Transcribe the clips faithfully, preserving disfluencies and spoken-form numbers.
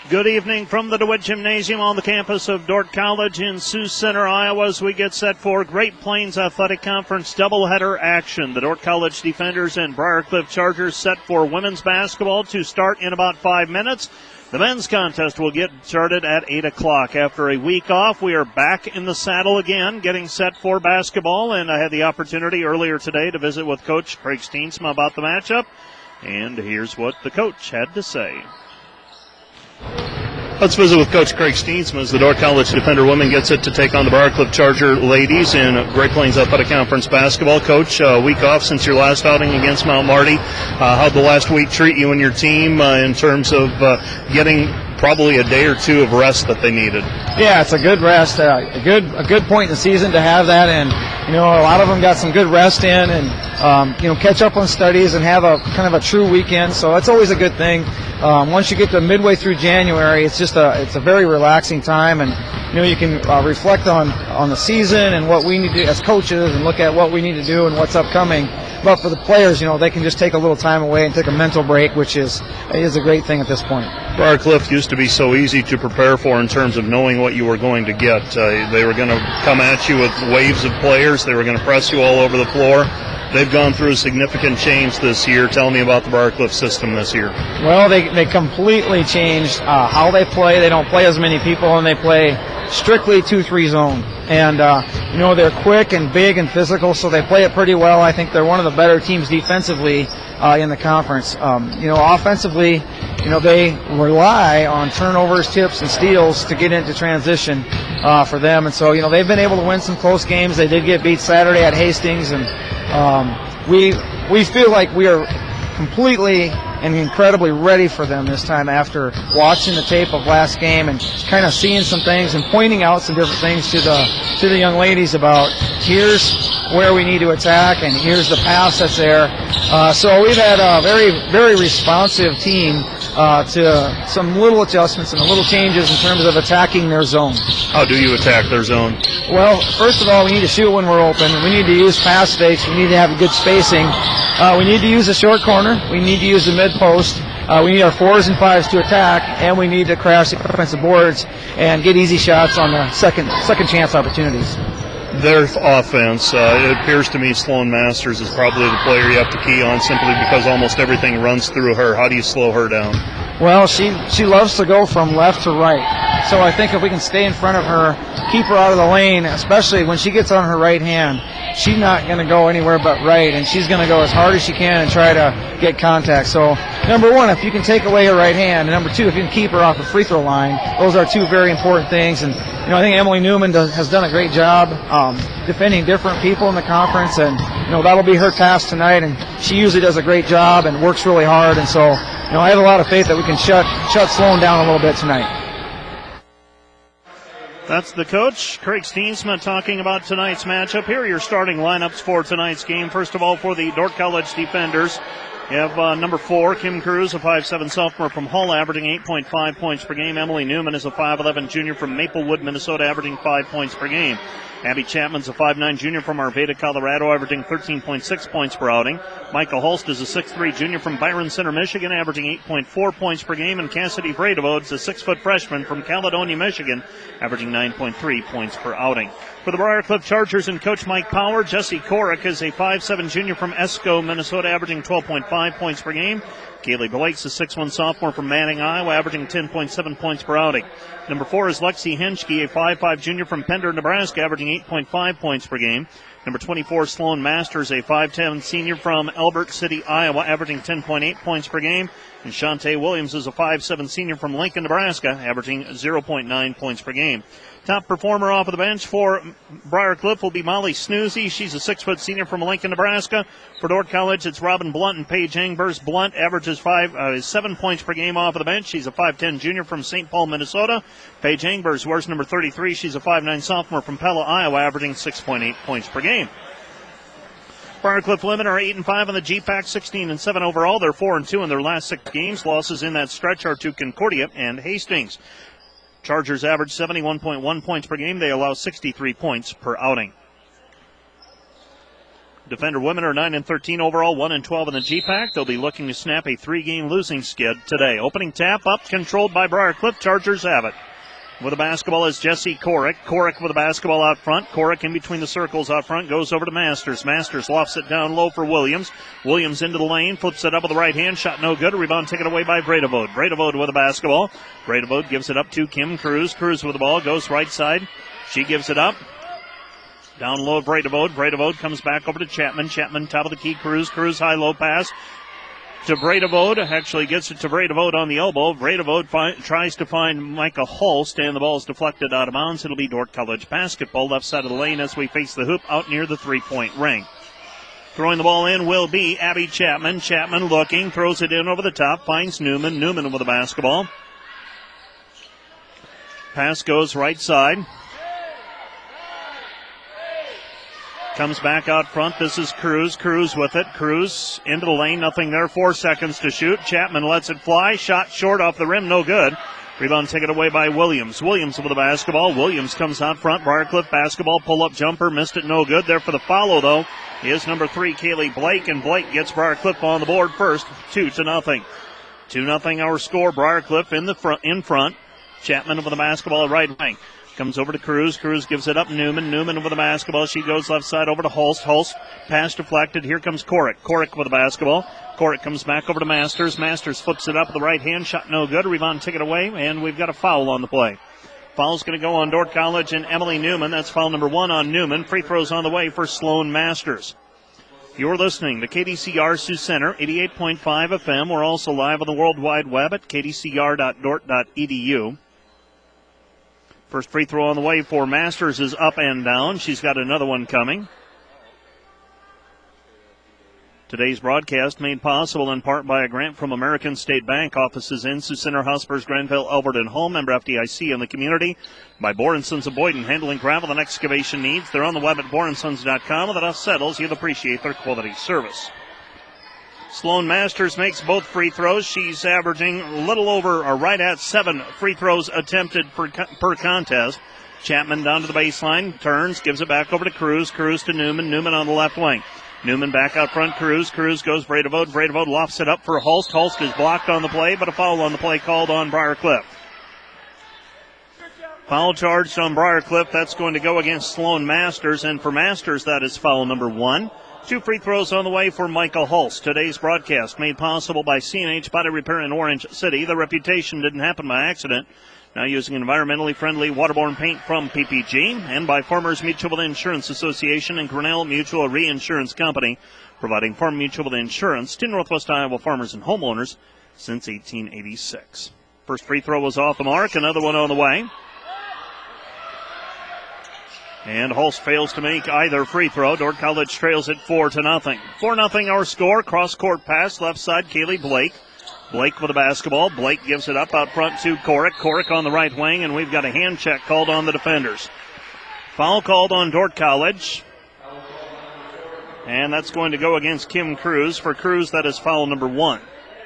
Good evening from the DeWitt Gymnasium on the campus of Dordt College in Sioux Center, Iowa, as we get set for Great Plains Athletic Conference doubleheader action. The Dordt College Defenders and Briarcliff Chargers set for women's basketball to start in about five minutes. The men's contest will get started at eight o'clock. After a week off, we are back in the saddle again, getting set for basketball, and I had the opportunity earlier today to visit with Coach Craig Steensma about the matchup, and here's what the coach had to say. Let's visit with Coach Craig Steensma as the Dordt College Defender women gets it to take on the Briarcliff Charger ladies in Great Plains Athletic Conference basketball. Coach, a uh, week off since your last outing against Mount Marty. Uh, how'd the last week treat you and your team uh, in terms of uh, getting probably a day or two of rest that they needed? Yeah, it's a good rest, uh, a good a good point in the season to have that, and you know a lot of them got some good rest in, and um, you know catch up on studies and have a kind of a true weekend. So that's always a good thing. Um, once you get to midway through January, it's just a it's a very relaxing time, and you know you can uh, reflect on on the season and what we need to do as coaches, and look at what we need to do and what's upcoming. But for the players, you know, they can just take a little time away and take a mental break, which is is a great thing at this point. Briarcliff used to be so easy to prepare for in terms of knowing what you were going to get. Uh, they were going to come at you with waves of players. They were going to press you all over the floor. They've gone through a significant change this year. Tell me about the Briarcliff system this year. Well, they they completely changed uh, how they play. They don't play as many people, and they play strictly two three zone. And, uh, you know, they're quick and big and physical, so they play it pretty well. I think they're one of the better teams defensively uh, in the conference. Um, you know, offensively, you know, they rely on turnovers, tips, and steals to get into transition uh, for them. And so, you know, they've been able to win some close games. They did get beat Saturday at Hastings, and um, we we feel like we are completely and incredibly ready for them this time after watching the tape of last game and kind of seeing some things and pointing out some different things to the to the young ladies about here's where we need to attack and here's the pass that's there. Uh, so we've had a very, very responsive team uh, to some little adjustments and little changes in terms of attacking their zone. How do you attack their zone? Well, first of all, we need to shoot when we're open. We need to use pass fakes. We need to have good spacing. Uh, we need to use the short corner. We need to use the mid post. Uh, we need our fours and fives to attack, and we need to crash the offensive boards and get easy shots on the second second chance opportunities. Their offense, uh, it appears to me Sloan Masters is probably the player you have to key on simply because almost everything runs through her. How do you slow her down? Well, she, she loves to go from left to right. So I think if we can stay in front of her, keep her out of the lane, especially when she gets on her right hand, she's not going to go anywhere but right, and she's going to go as hard as she can and try to get contact. So, number one, if you can take away her right hand, and number two, if you can keep her off the free throw line, those are two very important things. And, you know, I think Emily Newman does, has done a great job um, defending different people in the conference, and, you know, that'll be her task tonight, and she usually does a great job and works really hard. And so, you know, I have a lot of faith that we can shut, shut Sloan down a little bit tonight. That's the coach, Craig Steensma, talking about tonight's matchup. Here are your starting lineups for tonight's game. First of all, for the Dordt College Defenders, you have uh, number four, Kim Cruz, a five seven sophomore from Hull, averaging eight point five points per game. Emily Newman is a five eleven junior from Maplewood, Minnesota, averaging five points per game. Abby Chapman's a five nine junior from Arvada, Colorado, averaging thirteen point six points per outing. Micah Holst is a six three junior from Byron Center, Michigan, averaging eight point four points per game. And Cassidy Vredevoogd's a six foot freshman from Caledonia, Michigan, averaging nine point three points per outing. For the Briarcliff Chargers and Coach Mike Power, Jesse Korick is a five seven junior from Esco, Minnesota, averaging twelve point five points per game. Kaylee Blake's a six one sophomore from Manning, Iowa, averaging ten point seven points per outing. Number four is Lexi Henschke, a five five junior from Pender, Nebraska, averaging eight point five points per game. Number twenty-four, Sloan Masters, a five ten senior from Elbert City, Iowa, averaging ten point eight points per game. And Shantae Williams is a five seven senior from Lincoln, Nebraska, averaging zero point nine points per game. Top performer off of the bench for Briarcliff will be Molly Snoozy. She's a six-foot senior from Lincoln, Nebraska. For Dordt College, it's Robin Blunt and Paige Angbers. Blunt averages five, uh, seven points per game off of the bench. She's a five ten junior from Saint Paul, Minnesota. Paige Angbers wears number thirty-three. She's a five nine sophomore from Pella, Iowa, averaging six point eight points per game. Briarcliff women are eight and five on the G PAC, sixteen and seven overall. They're four and two in their last six games. Losses in that stretch are to Concordia and Hastings. Chargers average seventy-one point one points per game. They allow sixty-three points per outing. Defender women are nine and thirteen overall, one and twelve in the G-Pack. They'll be looking to snap a three-game losing skid today. Opening tap up, controlled by Briarcliff. Chargers have it. With the basketball is Jesse Korick. Korick with the basketball out front. Korick in between the circles out front goes over to Masters. Masters lofts it down low for Williams. Williams into the lane, flips it up with the right hand. Shot no good. Rebound taken away by Bredevode. Bredevode with the basketball. Bredevode gives it up to Kim Cruz. Cruz with the ball, goes right side. She gives it up. Down low, Bredevode. Bredevode comes back over to Chapman. Chapman top of the key. Cruz. Cruz high-low pass to Bredevode. Actually gets it to Bredevode on the elbow. Bredevode fi- tries to find Micah Holst, and the ball is deflected out of bounds. It'll be Dordt College basketball left side of the lane as we face the hoop out near the three-point ring. Throwing the ball in will be Abby Chapman. Chapman looking, throws it in over the top, finds Newman. Newman with the basketball. Pass goes right side. Comes back out front. This is Cruz. Cruz with it. Cruz into the lane. Nothing there. Four seconds to shoot. Chapman lets it fly. Shot short off the rim. No good. Rebound taken away by Williams. Williams with the basketball. Williams comes out front. Briarcliff basketball. Pull-up jumper. Missed it. No good. There for the follow, though, is number three, Kaylee Blake. And Blake gets Briarcliff on the board first. Two to nothing. Two nothing our score. Briarcliff in the front. In front. Chapman with the basketball right wing. Comes over to Cruz. Cruz gives it up. Newman. Newman with the basketball. She goes left side over to Holst. Holst. Pass deflected. Here comes Korick. Korick with the basketball. Korick comes back over to Masters. Masters flips it up with the right hand. Shot no good. Rebound taken away. And we've got a foul on the play. Foul's going to go on Dordt College and Emily Newman. That's foul number one on Newman. Free throws on the way for Sloan Masters. You're listening to K D C R Sioux Center, eighty-eight point five F M. We're also live on the World Wide Web at k d c r dot dort dot e d u. First free throw on the way for Masters is up and down. She's got another one coming. Today's broadcast made possible in part by a grant from American State Bank. Offices in Sioux Center, Hospers, Granville, Albert, and Home. Member F D I C in the community. By Bohr and Sons of Boyden, handling gravel and excavation needs. They're on the web at bohr and sons dot com. With enough settles, you'll appreciate their quality service. Sloan Masters makes both free throws. She's averaging a little over or right at seven free throws attempted per, per contest. Chapman down to the baseline, turns, gives it back over to Cruz. Cruz to Newman. Newman on the left wing. Newman back out front. Cruz. Cruz goes Bredevode. Bredevode lofts it up for Holst. Holst is blocked on the play, but a foul on the play called on Briarcliff. Foul charged on Briarcliff. That's going to go against Sloan Masters, and for Masters, that is foul number one. Two free throws on the way for Michael Holst. Today's broadcast made possible by C and H Body Repair in Orange City. The reputation didn't happen by accident. Now using environmentally friendly waterborne paint from P P G, and by Farmers Mutual Insurance Association and Grinnell Mutual Reinsurance Company, providing farm mutual insurance to Northwest Iowa farmers and homeowners since eighteen eighty-six. First free throw was off the mark. Another one on the way. And Holst fails to make either free throw. Dordt College trails it four to nothing. Four nothing our score. Cross court pass left side. Kaylee Blake. Blake with the basketball. Blake gives it up out front to Korick. Korick on the right wing, and we've got a hand check called on the defenders. Foul called on Dordt College. And that's going to go against Kim Cruz. For Cruz, that is foul number one.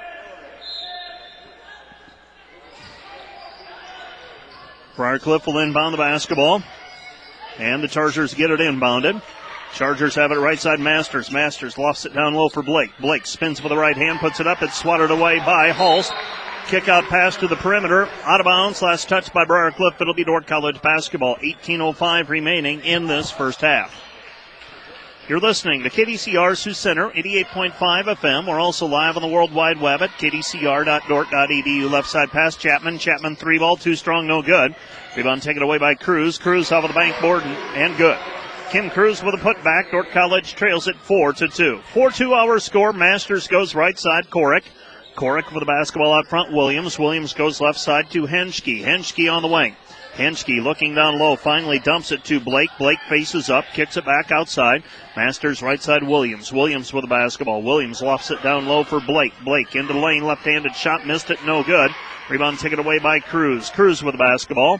Briarcliff will inbound the basketball. And the Chargers get it inbounded. Chargers have it right side. Masters. Masters lofts it down low for Blake. Blake spins with the right hand, puts it up. It's swatted away by Holst. Kick out pass to the perimeter. Out of bounds. Last touch by Briarcliff. It'll be Dordt College basketball. eighteen oh five remaining in this first half. You're listening to K D C R Sioux Center, eighty-eight point five F M. We're also live on the World Wide Web at k d c r dot dort dot e d u. Left side pass, Chapman. Chapman three ball, too strong, no good. Rebound taken away by Cruz. Cruz off of the backboard and, and good. Kim Cruz with a putback. Dordt College trails it four to two. four two our score. Masters goes right side. Korick. Korick with the basketball out front. Williams. Williams goes left side to Henschke. Henschke on the wing. Henschke looking down low, finally dumps it to Blake. Blake faces up, kicks it back outside. Masters right side Williams. Williams with the basketball. Williams lofts it down low for Blake. Blake into the lane, left-handed shot, missed it, no good. Rebound taken away by Cruz. Cruz with the basketball.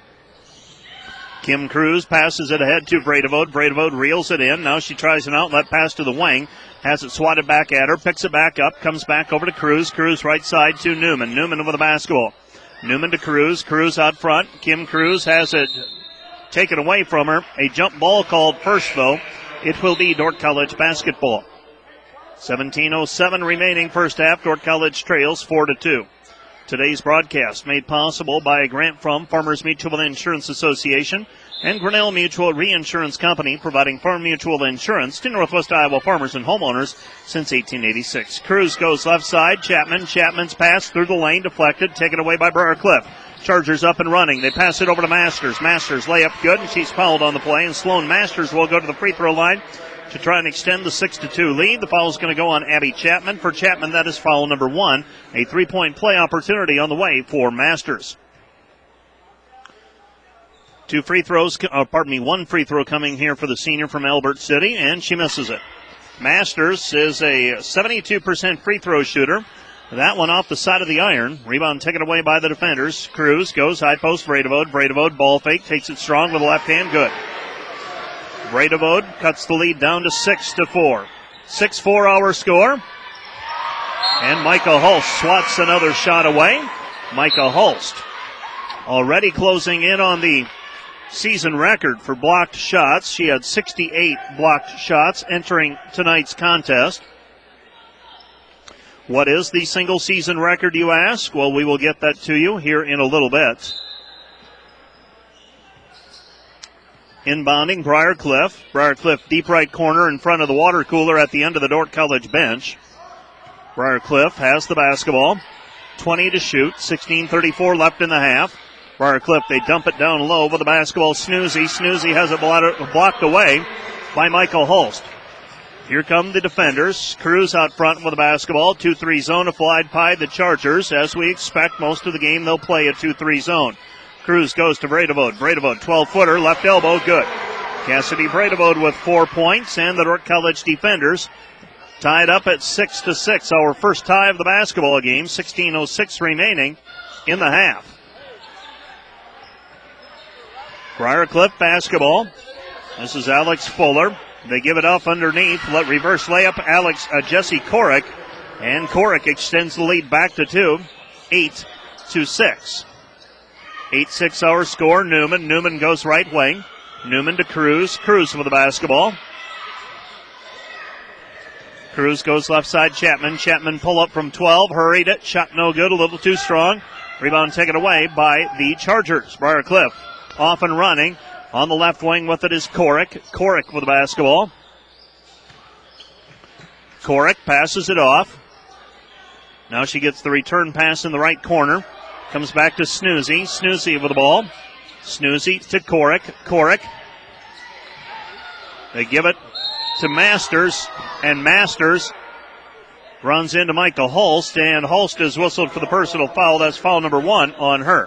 Kim Cruz passes it ahead to Bredevode. Bredevode reels it in. Now she tries an outlet pass to the wing. Has it swatted back at her, picks it back up, comes back over to Cruz. Cruz right side to Newman. Newman with the basketball. Newman to Cruz. Cruz out front. Kim Cruz has it taken away from her. A jump ball called first, though. it will be Dordt College basketball. seventeen oh seven remaining first half. Dordt College trails four to two. Today's broadcast made possible by a grant from Farmers Mutual Insurance Association and Grinnell Mutual Reinsurance Company, providing farm mutual insurance to Northwest Iowa farmers and homeowners since eighteen eighty-six. Cruz goes left side. Chapman. Chapman's pass through the lane, deflected, taken away by Briarcliff. Chargers up and running. They pass it over to Masters. Masters layup good, and she's fouled on the play, and Sloan Masters will go to the free throw line to try and extend the six to two lead. The foul is going to go on Abby Chapman. For Chapman, that is foul number one. A three-point play opportunity on the way for Masters. Two free throws, uh, pardon me, one free throw coming here for the senior from Albert City, and she misses it. Masters is a seventy-two percent free throw shooter. That one off the side of the iron. Rebound taken away by the defenders. Cruz goes high post, Bredevode. Bredevode ball fake, takes it strong with the left hand, good. Bredevode cuts the lead down to six to four. six four our score. And Micah Hulst swats another shot away. Micah Hulst already closing in on the season record for blocked shots. She had sixty-eight blocked shots entering tonight's contest. What is the single season record, you ask? Well, we will get that to you here in a little bit. Inbounding, Briarcliff. Briarcliff deep right corner in front of the water cooler at the end of the Dordt College bench. Briarcliff has the basketball. twenty to shoot, sixteen thirty-four left in the half. Briarcliff, they dump it down low with the basketball. Snoozy. Snoozy has it blocked away by Michael Hulst. Here come the defenders. Cruz out front with the basketball. two three zone applied by the Chargers. As we expect, most of the game they'll play a two three zone. Cruz goes to Bredevode. Bredevode, twelve-footer, left elbow, good. Cassidy Bredevode with four points, and the Dordt College defenders tied up at six to six. Our first tie of the basketball game. sixteen oh six remaining in the half. Briarcliff basketball. This is Alex Fuller. They give it off underneath. Let reverse layup. Alex uh, Jesse Korick, and Korick extends the lead back to two. Eight to six. eight six our score. Newman. Newman goes right wing. Newman to Cruz. Cruz with the basketball. Cruz goes left side. Chapman. Chapman pull up from twelve. Hurried it. Shot no good. A little too strong. Rebound taken away by the Chargers. Briarcliff off and running. On the left wing with it is Korick. Korick with the basketball. Korick passes it off. Now she gets the return pass in the right corner. Comes back to Snoozy. Snoozy with the ball. Snoozy to Korick. Korick. They give it to Masters. And Masters runs into Michael Hulst. And Hulst is whistled for the personal foul. That's foul number one on her.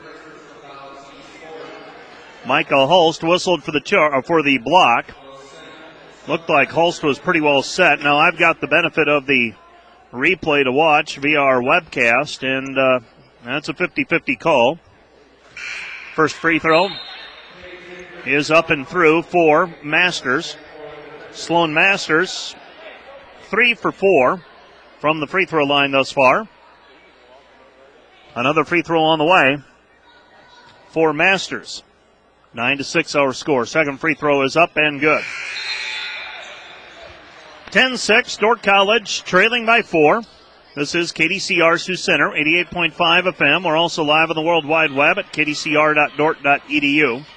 Michael Hulst whistled for the char- for the block. Looked like Hulst was pretty well set. Now I've got the benefit of the replay to watch via our webcast, and uh, that's a fifty-fifty call. First free throw is up and through for Masters. Sloan Masters, three for four from the free throw line thus far. Another free throw on the way for Masters. Nine to six our score. Second free throw is up and good. ten six, Dordt College trailing by four. This is K D C R Sioux Center, eighty-eight point five F M. We're also live on the World Wide Web at k d c r dot dort dot e d u.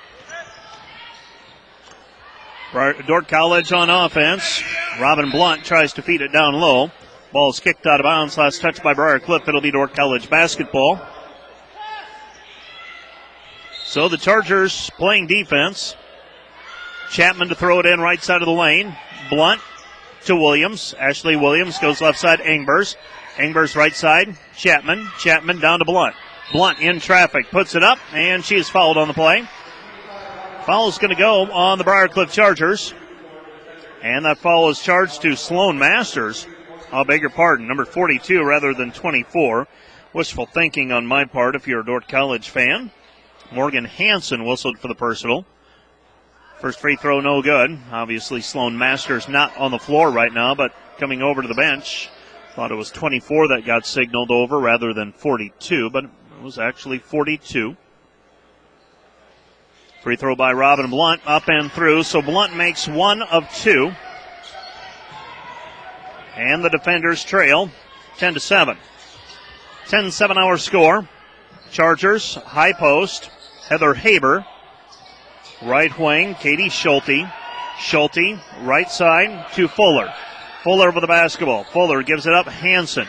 Dordt College on offense. Robin Blunt tries to feed it down low. Ball's kicked out of bounds. Last touch by Briarcliff. It'll be Dordt College basketball. So the Chargers playing defense. Chapman to throw it in right side of the lane. Blunt to Williams. Ashley Williams goes left side. Engbers. Engbers right side. Chapman. Chapman down to Blunt. Blunt in traffic. Puts it up, and she is fouled on the play. Foul is going to go on the Briarcliff Chargers. And that foul is charged to Sloan Masters. I'll beg your pardon. Number forty-two rather than twenty-four. Wishful thinking on my part if you're a Dordt College fan. Morgan Hansen whistled for the personal. First free throw, no good. Obviously, Sloan Masters not on the floor right now, but coming over to the bench. Thought it was twenty-four that got signaled over rather than forty-two, but it was actually forty-two. Free throw by Robin Blunt, up and through, so Blunt makes one of two. And the defenders trail ten to seven. ten seven our score. Chargers, high post, Heather Haber. Right wing, Katie Schulte. Schulte, right side to Fuller. Fuller with the basketball. Fuller gives it up, Hansen.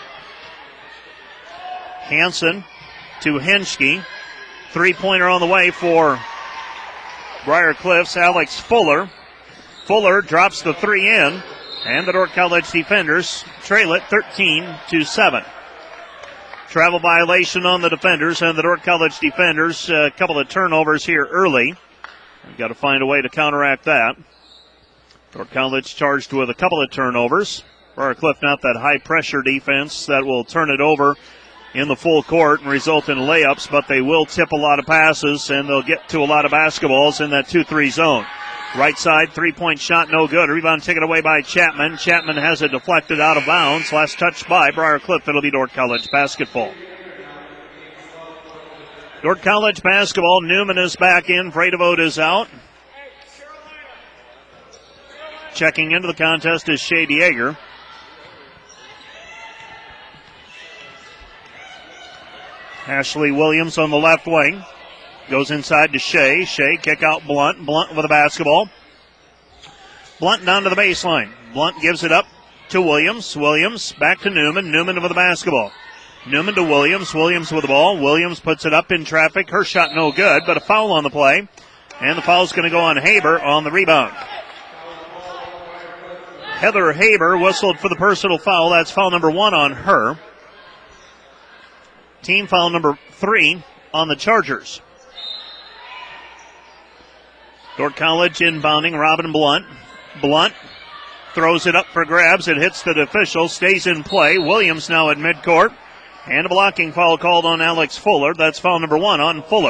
Hansen to Henschke. Three-pointer on the way for Briar Cliff's Alex Fuller. Fuller drops the three in, and the Dordt College defenders trail it thirteen to seven. Travel violation on the defenders, and the Dordt College defenders, a couple of turnovers here early. We've got to find a way to counteract that. Dordt College charged with a couple of turnovers. Briar Cliff not that high-pressure defense that will turn it over in the full court and result in layups, but they will tip a lot of passes, and they'll get to a lot of basketballs in that two three zone. Right side, three-point shot, no good. Rebound taken away by Chapman. Chapman has it deflected out of bounds. Last touch by Briar Cliff. It'll be Dordt College basketball. Dordt College basketball. Newman is back in. Vredevoort is out. Checking into the contest is Shea Dieger. Ashley Williams on the left wing. Goes inside to Shea. Shea kick out Blunt. Blunt with the basketball. Blunt down to the baseline. Blunt gives it up to Williams. Williams back to Newman. Newman with the basketball. Newman to Williams. Williams with the ball. Williams puts it up in traffic. Her shot no good, but a foul on the play. And the foul's going to go on Haber on the rebound. Heather Haber whistled for the personal foul. That's foul number one on her. Team foul number three on the Chargers. Dordt College inbounding Robin Blunt. Blunt throws it up for grabs. It hits the official, stays in play. Williams now at midcourt. And a blocking foul called on Alex Fuller. That's foul number one on Fuller.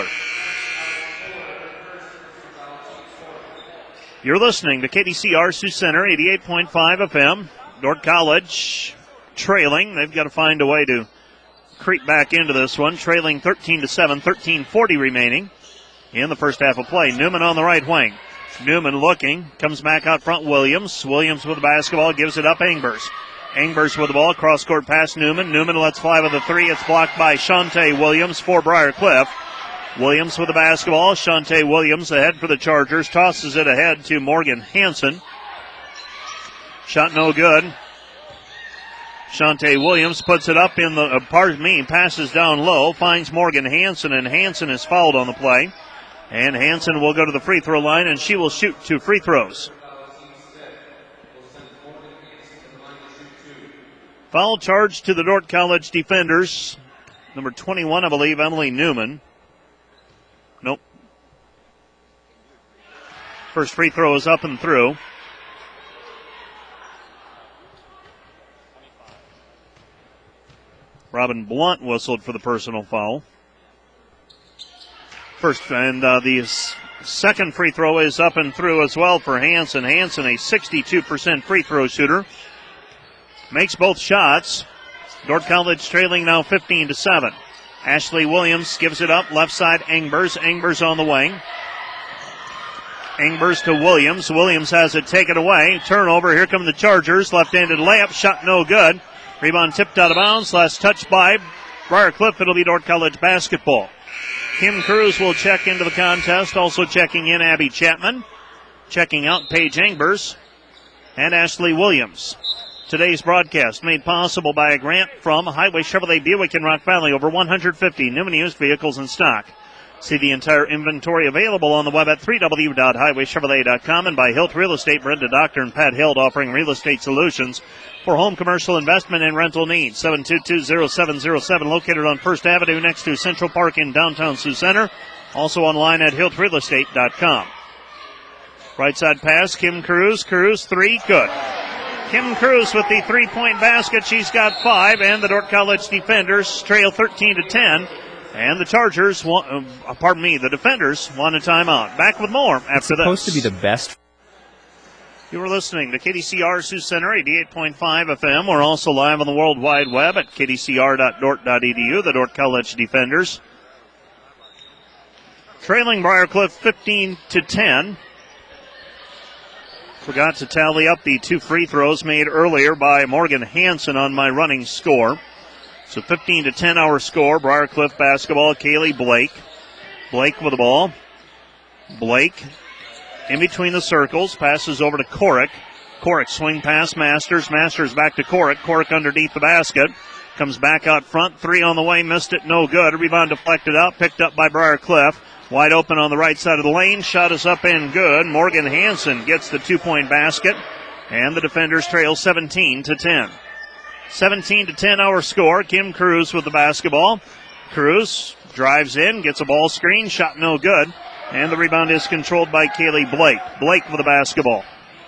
You're listening to K D C R Sioux Center, eighty-eight point five F M. Dordt College trailing. They've got to find a way to creep back into this one. Trailing thirteen to seven, thirteen forty remaining in the first half of play. Newman on the right wing. Newman looking, comes back out front. Williams. Williams with the basketball, gives it up. Engbers. Engbers with the ball, cross-court pass Newman. Newman lets fly with the three. It's blocked by Shante Williams for Briar Cliff. Williams with the basketball. Shante Williams ahead for the Chargers. Tosses it ahead to Morgan Hansen. Shot no good. Shante Williams puts it up in the, uh, pardon me, passes down low, finds Morgan Hansen, and Hansen is fouled on the play. And Hansen will go to the free throw line, and she will shoot two free throws. Foul charge to the Dordt College defenders. Number twenty-one, I believe, Emily Newman. Nope. First free throw is up and through. Robin Blunt whistled for the personal foul. First, and uh, the second free throw is up and through as well for Hansen. Hansen, a sixty-two percent free throw shooter, makes both shots. Dordt College trailing now fifteen to seven. Ashley Williams gives it up, left side Engbers. Engbers on the wing. Engbers to Williams. Williams has it taken away. Turnover. Here come the Chargers. Left-handed layup. Shot no good. Rebound tipped out of bounds. Last touch by Briar Cliff. It'll be Dordt College basketball. Kim Cruz will check into the contest. Also checking in Abby Chapman. Checking out Paige Engbers and Ashley Williams. Today's broadcast made possible by a grant from Highway Chevrolet Buick in Rock Valley. Over one hundred fifty Newman used vehicles in stock. See the entire inventory available on the web at three w dot highway chevrolet dot com and by Hilt Real Estate. Brenda Doctor and Pat Hilt offering real estate solutions for home commercial investment and rental needs. seven two two, zero seven zero seven located on First Avenue next to Central Park in downtown Sioux Center. Also online at hilt real estate dot com. Right side pass, Kim Cruz. Cruz, three, good. Kim Cruz with the three-point basket. She's got five, and the Dordt College defenders trail thirteen to ten. And the Chargers, want, uh, pardon me, the defenders want a timeout. Back with more after it's this. Supposed to be the best. You were listening to K D C R Sioux Center, eighty-eight point five F M. We're also live on the World Wide Web at k d c r dot dort dot e d u. The Dordt College defenders Trailing Briarcliff fifteen to ten. Forgot to tally up the two free throws made earlier by Morgan Hansen on my running score. So fifteen to ten our score. Briarcliff basketball. Kaylee Blake. Blake with the ball. Blake in between the circles. Passes over to Korick. Korick swing pass Masters. Masters back to Korick. Korick underneath the basket. Comes back out front. Three on the way. Missed it. No good. A rebound deflected out. Picked up by Briarcliff. Wide open on the right side of the lane. Shot is up and good. Morgan Hansen gets the two-point basket. And the defenders trail seventeen to ten. seventeen to ten our score. Kim Cruz with the basketball. Cruz drives in. Gets a ball screen. Shot no good. And the rebound is controlled by Kaylee Blake. Blake with the basketball.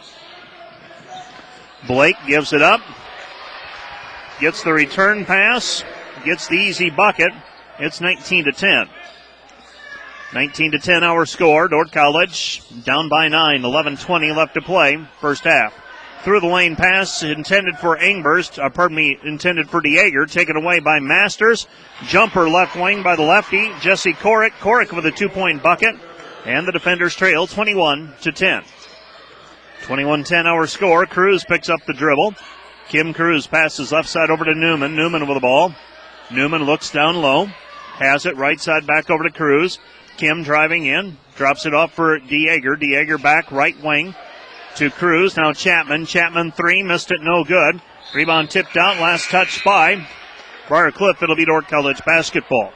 Blake gives it up. Gets the return pass. Gets the easy bucket. It's nineteen to ten. nineteen to ten our score. Dordt College down by nine. eleven twenty left to play. First half. Through the lane pass intended for Engburst. Uh, pardon me, intended for DeYager. Taken away by Masters. Jumper left wing by the lefty. Jesse Korick. Korick with a two-point bucket. And the defenders trail twenty-one to ten. twenty-one ten our score. Cruz picks up the dribble. Kim Cruz passes left side over to Newman. Newman with the ball. Newman looks down low. Has it right side back over to Cruz. Kim driving in. Drops it off for DeYager. DeYager back right wing to Cruz. Now Chapman. Chapman three. Missed it. No good. Rebound tipped out. Last touch by Briarcliff. It'll be Dordt College basketball.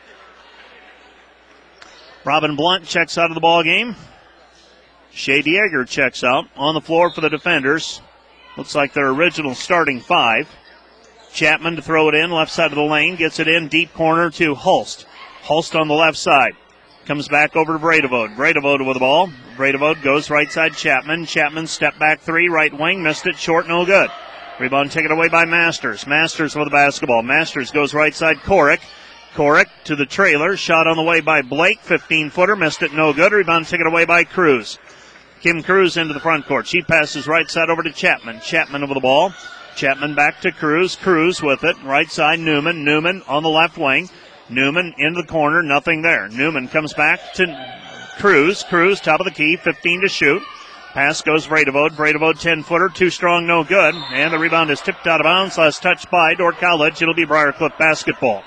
Robin Blunt checks out of the ball game. Shea DeYager checks out on the floor for the defenders. Looks like their original starting five. Chapman to throw it in, left side of the lane. Gets it in, deep corner to Hulst. Hulst on the left side. Comes back over to Bredevode. Bredevode with the ball. Bredevode goes right side Chapman. Chapman step back three, right wing. Missed it, short, no good. Rebound taken away by Masters. Masters with the basketball. Masters goes right side Korick. Korick to the trailer. Shot on the way by Blake. fifteen-footer. Missed it, no good. Rebound taken away by Cruz. Kim Cruz into the front court. She passes right side over to Chapman. Chapman over the ball. Chapman back to Cruz. Cruz with it. Right side Newman. Newman on the left wing. Newman into the corner. Nothing there. Newman comes back to Cruz. Cruz top of the key. fifteen to shoot. Pass goes Bredevode. Bredevode ten-footer. Too strong, no good. And the rebound is tipped out of bounds. Last touch by Dordt College. It'll be Briarcliff basketball.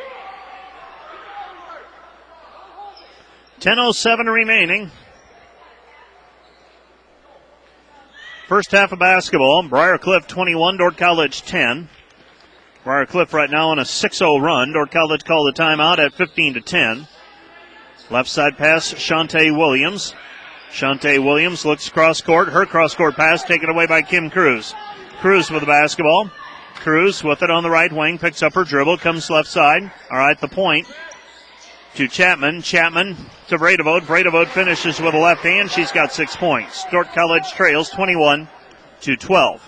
ten oh seven remaining. First half of basketball, Briarcliff twenty-one, Dordt College ten. Briarcliff right now on a six oh run. Dordt College called the timeout at fifteen to ten. Left side pass, Shantae Williams. Shantae Williams looks cross court. Her cross court pass taken away by Kim Cruz. Cruz with the basketball. Cruz with it on the right wing, picks up her dribble, comes left side. All right, the point to Chapman. Chapman to Bredevode. Bredevode finishes with a left hand. She's got six points. Dordt College trails twenty-one to twelve.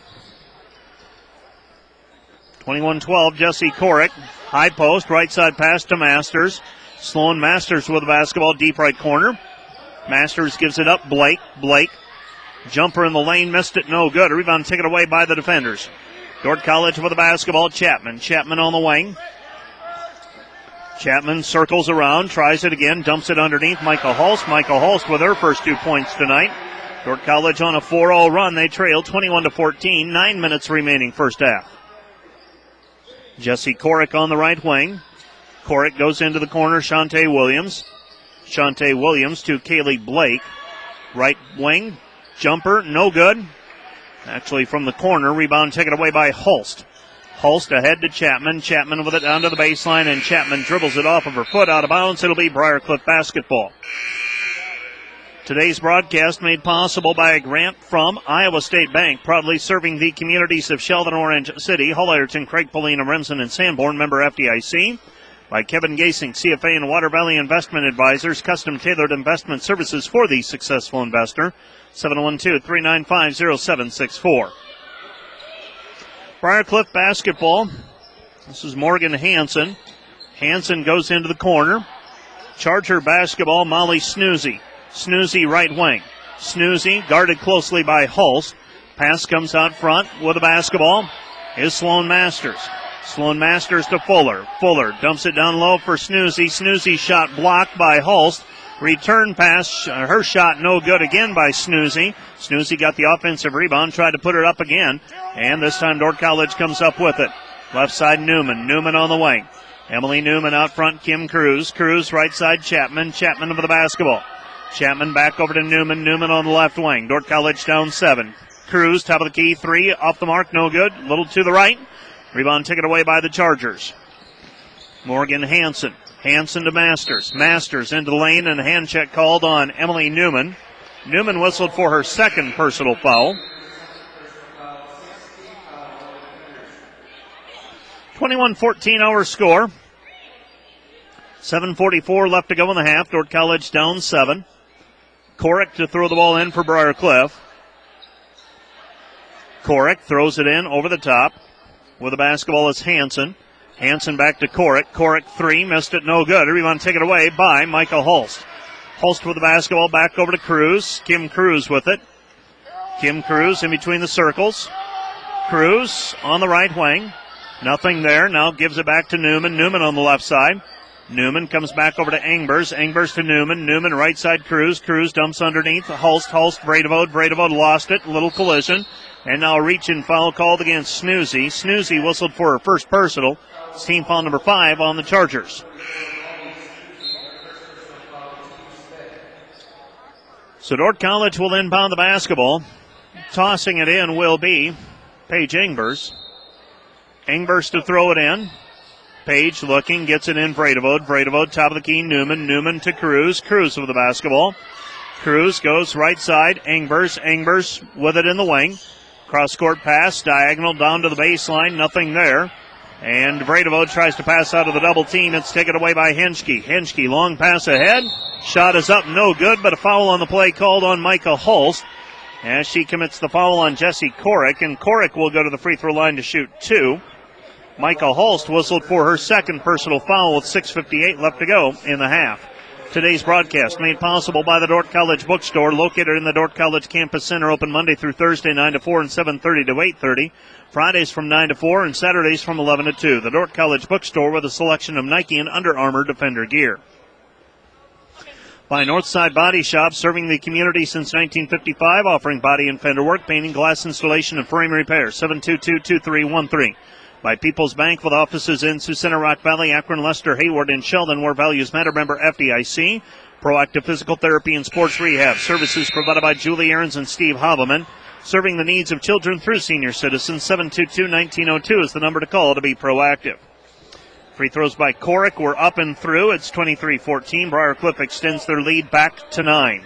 twenty-one twelve, Jesse Korick. High post, right side pass to Masters. Sloan Masters with the basketball, deep right corner. Masters gives it up. Blake. Blake. Jumper in the lane, missed it, no good. A rebound taken away by the defenders. Dordt College with the basketball. Chapman. Chapman on the wing. Chapman circles around, tries it again, dumps it underneath Michael Hulst. Michael Hulst with her first two points tonight. Dordt College on a four oh run. They trail twenty-one to fourteen. Nine minutes remaining first half. Jesse Korick on the right wing. Korick goes into the corner. Shantae Williams. Shantae Williams to Kaylee Blake. Right wing. Jumper, no good. Actually from the corner. Rebound taken away by Hulst. Hulst ahead to Chapman. Chapman with it down to the baseline, and Chapman dribbles it off of her foot out of bounds. It'll be Briarcliff basketball. Today's broadcast made possible by a grant from Iowa State Bank, proudly serving the communities of Sheldon, Orange City, Hull, Ironton, Craig, Polina, Remsen, and Sanborn. Member F D I C. By Kevin Gasing, C F A and Water Valley Investment Advisors, custom tailored investment services for the successful investor. seven one two, three nine five, zero seven six four. Briarcliff basketball. This is Morgan Hansen. Hansen goes into the corner. Charger basketball, Molly Snoozy. Snoozy right wing. Snoozy guarded closely by Hulst. Pass comes out front with the basketball is Sloan Masters. Sloan Masters to Fuller. Fuller dumps it down low for Snoozy. Snoozy shot blocked by Hulst. Return pass, uh, her shot no good again by Snoozy. Snoozy got the offensive rebound, tried to put it up again, and this time Dordt College comes up with it. Left side Newman. Newman on the wing. Emily Newman out front, Kim Cruz. Cruz right side Chapman. Chapman over the basketball. Chapman back over to Newman. Newman on the left wing. Dordt College down seven. Cruz, top of the key, three, off the mark, no good. Little to the right. Rebound taken away by the Chargers. Morgan Hansen. Hansen to Masters. Masters into the lane, and a hand check called on Emily Newman. Newman whistled for her second personal foul. twenty-one fourteen our score. seven forty-four left to go in the half. Dordt College down seven. Corrick to throw the ball in for Briar Cliff. Corrick throws it in over the top. With the basketball is Hansen. Hansen back to Corrick. Corrick three, missed it, no good. Rebound taken away by Micah Hulst. Hulst with the basketball back over to Cruz. Kim Cruz with it. Kim Cruz in between the circles. Cruz on the right wing. Nothing there. Now gives it back to Newman. Newman on the left side. Newman comes back over to Engbers. Engbers to Newman. Newman right side Cruz. Cruz dumps underneath. Hulst. Hulst. Vredevode. Vredevode lost it. Little collision. And now a reach-in foul called against Snoozy. Snoozy whistled for her first personal. It's team foul number five on the Chargers. So Dordt College will inbound the basketball. Tossing it in will be Paige Engbers. Engbers to throw it in. Page looking, gets it in Vredevode. Vredevode, top of the key, Newman. Newman to Cruz. Cruz with the basketball. Cruz goes right side. Engbers. Engbers with it in the wing. Cross-court pass, diagonal down to the baseline. Nothing there. And Vredevode tries to pass out of the double team. It's taken away by Henschke. Henschke, long pass ahead. Shot is up, no good, but a foul on the play called on Micah Hulst as she commits the foul on Jessie Corrick. And Corrick will go to the free throw line to shoot two. Micah Hulst whistled for her second personal foul with six fifty-eight left to go in the half. Today's broadcast made possible by the Dordt College Bookstore, located in the Dordt College Campus Center, open Monday through Thursday, nine to four and seven thirty to eight thirty. Fridays from nine to four and Saturdays from eleven to two. The Dordt College Bookstore with a selection of Nike and Under Armour Defender gear. By Northside Body Shop, serving the community since nineteen fifty-five, offering body and fender work, painting, glass installation, and frame repair. seven two two, two three one three. By People's Bank, with offices in Sioux Center, Rock Valley, Akron, Lester, Hayward, and Sheldon, where values matter. Member F D I C. Proactive Physical Therapy and Sports Rehab. Services provided by Julie Ahrens and Steve Hobbleman. Serving the needs of children through senior citizens. seven two two, one nine zero two is the number to call to be proactive. Free throws by Corrick were up and through. It's twenty-three fourteen. Briar Cliff extends their lead back to nine.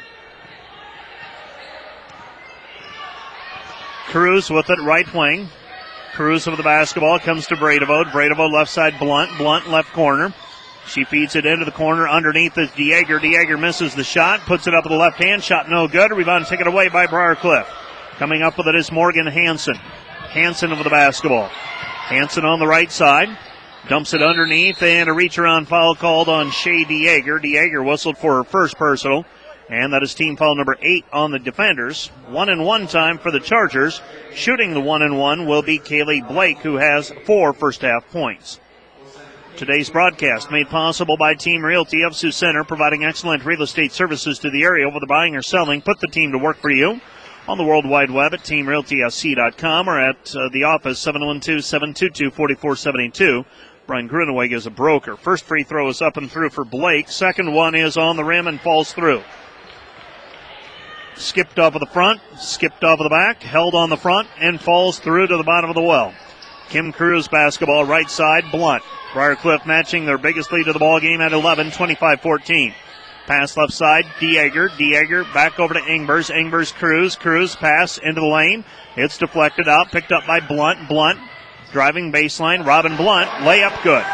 Cruz with it, right wing. Cruz with the basketball, comes to Vredevode. Vredevode left side, Blunt. Blunt left corner. She feeds it into the corner. Underneath is Dieger. Dieger misses the shot, puts it up with the left hand. Shot no good. Rebound taken away by Briar Cliff. Coming up with it is Morgan Hansen. Hansen over the basketball. Hansen on the right side. Dumps it underneath, and a reach around foul called on Shea Dieger. Dieger whistled for her first personal. And that is team foul number eight on the defenders. One and one time for the Chargers. Shooting the one and one will be Kaylee Blake, who has four first half points. Today's broadcast made possible by Team Realty of Sioux Center, providing excellent real estate services to the area, whether buying or selling. Put the team to work for you on the World Wide Web at team realty s c dot com or at uh, the office seven one two, seven two two, four four seven two. Brian Gruneweg is a broker. First free throw is up and through for Blake. Second one is on the rim and falls through. Skipped off of the front, skipped off of the back, held on the front, and falls through to the bottom of the well. Kim Cruz basketball, right side, Blunt. Briar Cliff matching their biggest lead of the ball game at eleven, twenty-five fourteen. Pass left side, Dieger. Dieger back over to Engbers. Engbers, Cruz. Cruz pass into the lane. It's deflected out, picked up by Blunt. Blunt driving baseline. Robin Blunt, layup good.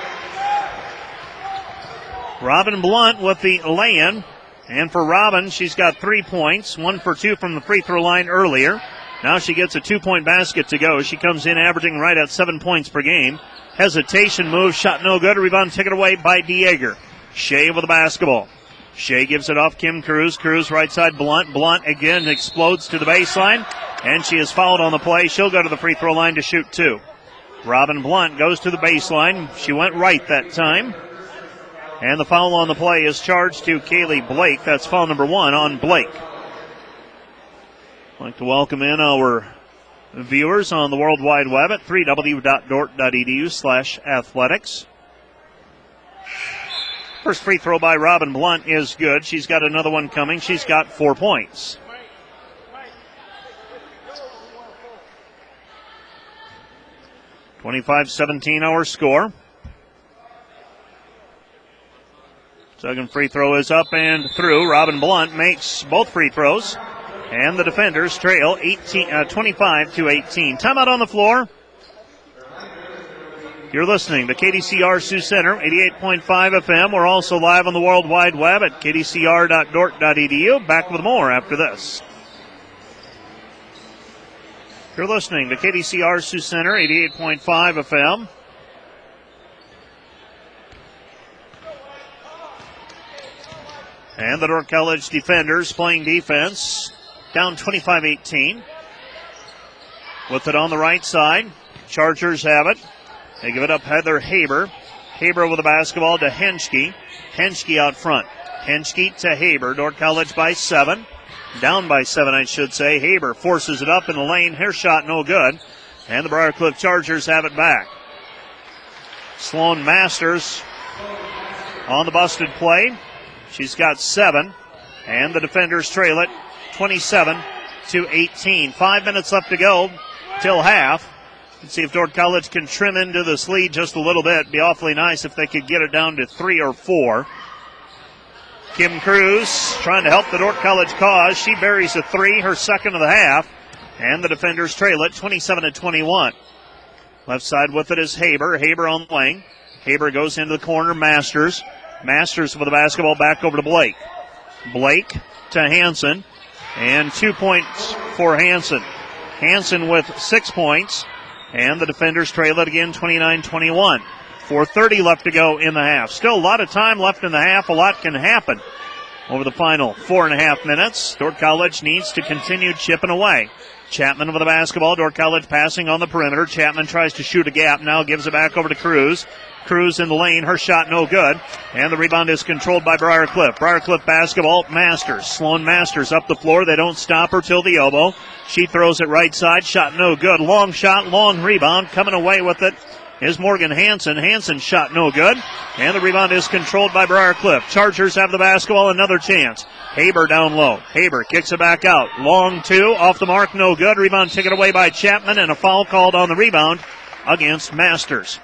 Robin Blunt with the lay-in. And for Robin, she's got three points, one for two from the free throw line earlier. Now she gets a two-point basket to go. She comes in averaging right at seven points per game. Hesitation move, shot no good. Rebound taken away by Dieger. Shea with the basketball. Shea gives it off Kim Cruz. Cruz right side, Blunt. Blunt again explodes to the baseline, and she is fouled on the play. She'll go to the free throw line to shoot two. Robin Blunt goes to the baseline. She went right that time. And the foul on the play is charged to Kaylee Blake. That's foul number one on Blake. I'd like to welcome in our viewers on the World Wide Web at three w dot dort dot e d u slash athletics. First free throw by Robin Blunt is good. She's got another one coming. She's got four points. twenty-five seventeen our score. Second free throw is up and through. Robin Blunt makes both free throws. And the defenders trail eighteen, uh, twenty-five to eighteen. Timeout on the floor. You're listening to K D C R Sioux Center, eighty-eight point five F M. We're also live on the World Wide Web at k d c r dot dort dot e d u. Back with more after this. You're listening to K D C R Sioux Center, eighty-eight point five F M. And the Dordt College defenders playing defense, down twenty-five eighteen. With it on the right side, Chargers have it. They give it up Heather Haber. Haber with the basketball to Henschke. Henschke out front. Henschke to Haber. Dordt College by seven. Down by seven, I should say. Haber forces it up in the lane. Her shot no good. And the Briarcliff Chargers have it back. Sloan Masters on the busted play. She's got seven. And the defenders trail it twenty-seven to eighteen. Five minutes left to go till half. Let's see if Dordt College can trim into this lead just a little bit. Be awfully nice if they could get it down to three or four. Kim Cruz trying to help the Dordt College cause. She buries a three, her second of the half. And the defenders trail it twenty-seven to twenty-one. Left side with it is Haber. Haber on the wing. Haber goes into the corner. Masters. Masters with the basketball back over to Blake. Blake to Hansen. And two points for Hansen. Hansen with six points. And the defenders trail it again twenty-nine twenty-one. four thirty left to go in the half. Still a lot of time left in the half. A lot can happen over the final four and a half minutes. Dordt College needs to continue chipping away. Chapman with the basketball. Dordt College passing on the perimeter. Chapman tries to shoot a gap. Now gives it back over to Cruz. Cruz in the lane. Her shot no good. And the rebound is controlled by Briarcliff. Briarcliff basketball. Masters. Sloan Masters up the floor. They don't stop her till the elbow. She throws it right side. Shot no good. Long shot. Long rebound. Coming away with it is Morgan Hansen. Hansen shot no good. And the rebound is controlled by Briarcliff. Chargers have the basketball. Another chance. Haber down low. Haber kicks it back out. Long two. Off the mark. No good. Rebound taken away by Chapman. And a foul called on the rebound against Masters.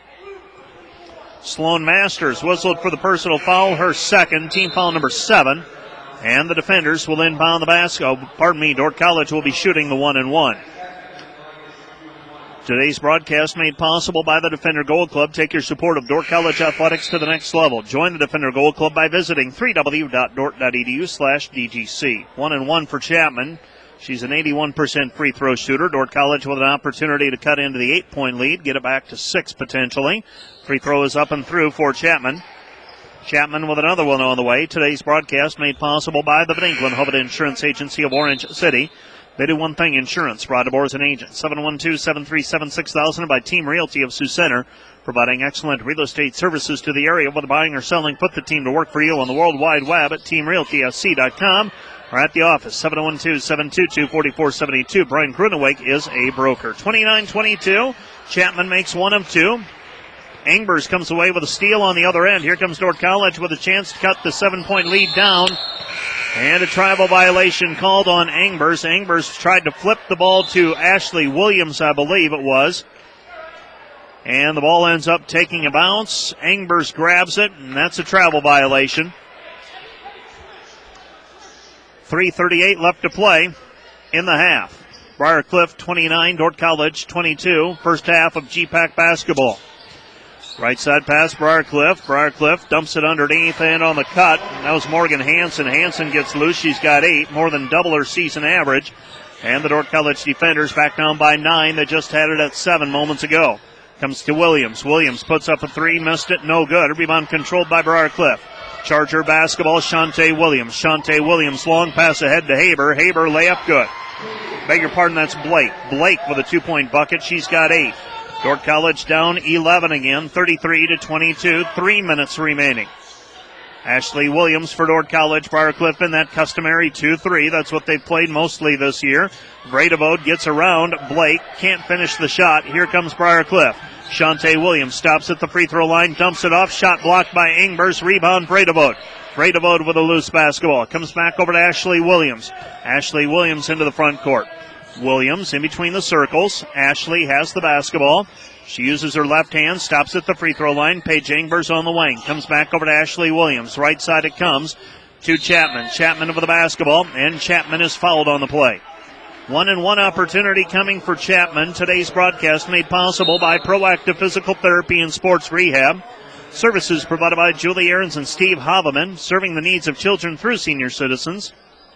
Sloan Masters whistled for the personal foul. Her second. Team foul number seven. And the defenders will inbound the basketball. Oh, pardon me. Dordt College will be shooting the one and one. Today's broadcast made possible by the Defender Gold Club. Take your support of Dordt College athletics to the next level. Join the Defender Gold Club by visiting three w dot dort dot e d u slash d g c. One and one for Chapman. She's an eighty-one percent free throw shooter. Dordt College with an opportunity to cut into the eight-point lead, get it back to six potentially. Free throw is up and through for Chapman. Chapman with another one on the way. Today's broadcast made possible by the Van England Hovitt Insurance Agency of Orange City. They do one thing, insurance. Rod DeBoer is an agent. seven one two, seven three seven, six thousand by Team Realty of Sioux Center, providing excellent real estate services to the area. Whether buying or selling, put the team to work for you on the World Wide Web at team realty s c dot com or at the office, seven one two, seven two two, four four seven two. Brian Gruneweg is a broker. twenty-nine twenty-two. Chapman makes one of two. Engbers comes away with a steal on the other end. Here comes Dordt College with a chance to cut the seven-point lead down. And a travel violation called on Engbers. Engbers tried to flip the ball to Ashley Williams, I believe it was. And the ball ends up taking a bounce. Engbers grabs it, and that's a travel violation. three thirty-eight left to play in the half. Briarcliff twenty-nine, Dordt College twenty-two. First half of G PAC basketball. Right side pass, Briarcliff. Briarcliff dumps it underneath and on the cut. That was Morgan Hansen. Hansen gets loose. She's got eight, more than double her season average. And the Dordt College defenders back down by nine. They just had it at seven moments ago. Comes to Williams. Williams puts up a three, missed it, no good. Rebound controlled by Briarcliff. Charger basketball, Shante Williams. Shante Williams, long pass ahead to Haber. Haber layup good. Beg your pardon, that's Blake. Blake with a two-point bucket. She's got eight. Dordt College down eleven again, thirty-three to twenty-two, three minutes remaining. Ashley Williams for Dordt College. Briarcliff in that customary two three. That's what they've played mostly this year. Vredevode gets around Blake. Can't finish the shot. Here comes Briarcliff. Shantae Williams stops at the free throw line. Dumps it off. Shot blocked by Engbers. Rebound Vredevode. Vredevode with a loose basketball. Comes back over to Ashley Williams. Ashley Williams into the front court. Williams in between the circles. Ashley has the basketball. She uses her left hand, stops at the free throw line. Paige Engbers on the wing. Comes back over to Ashley Williams. Right side it comes to Chapman. Chapman over the basketball, and Chapman is fouled on the play. One and one opportunity coming for Chapman. Today's broadcast made possible by Proactive Physical Therapy and Sports Rehab. Services provided by Julie Ahrens and Steve Haveman, serving the needs of children through senior citizens.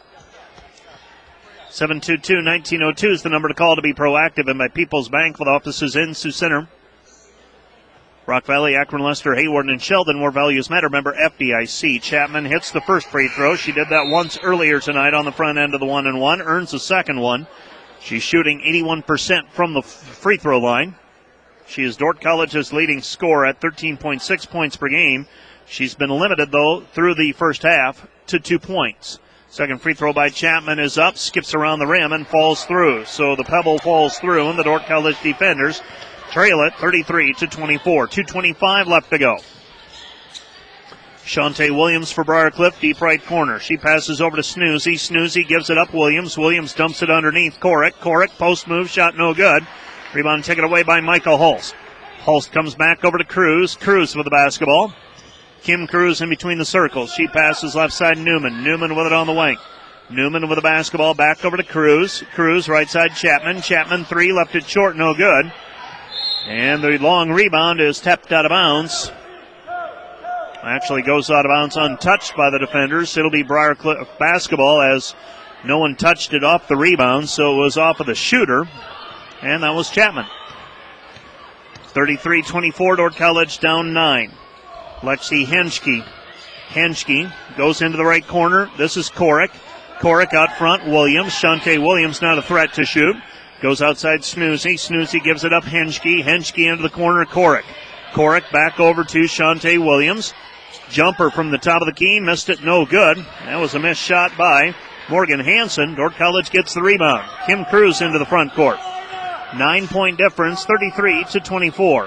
seven two two, one nine zero two is the number to call to be proactive, and by People's Bank with offices in Sioux Center, Rock Valley, Akron, Lester, Hayward, and Sheldon, where values matter. Member F D I C. Chapman hits the first free throw. She did that once earlier tonight on the front end of the one and one. Earns the second one. She's shooting eighty-one percent from the free throw line. She is Dordt College's leading scorer at thirteen point six points per game. She's been limited, though, through the first half to two points. Second free throw by Chapman is up, skips around the rim, and falls through. So the pebble falls through, and the Dordt College defenders trail it thirty-three to twenty-four. two twenty-five left to go. Shantae Williams for Briarcliff, deep right corner. She passes over to Snoozy. Snoozy gives it up Williams. Williams dumps it underneath Korick. Korick, post move, shot no good. Rebound taken away by Michael Hulst. Hulst comes back over to Cruz. Cruz with the basketball. Kim Cruz in between the circles. She passes left side Newman. Newman with it on the wing. Newman with the basketball back over to Cruz. Cruz right side Chapman. Chapman three, left it short, no good. And the long rebound is tapped out of bounds. Actually goes out of bounds untouched by the defenders. It'll be Briarcliff basketball as no one touched it off the rebound, so it was off of the shooter. And that was Chapman. thirty-three twenty-four, Dordt College down nine. Lexi Henschke. Henschke goes into the right corner. This is Korick. Korick out front. Williams. Shantae Williams not a threat to shoot. Goes outside Snoozy. Snoozy gives it up Henschke. Henschke into the corner. Korick. Korick back over to Shantae Williams. Jumper from the top of the key. Missed it. No good. That was a missed shot by Morgan Hansen. Dordt College gets the rebound. Kim Cruz into the front court. Nine point difference. thirty-three to twenty-four.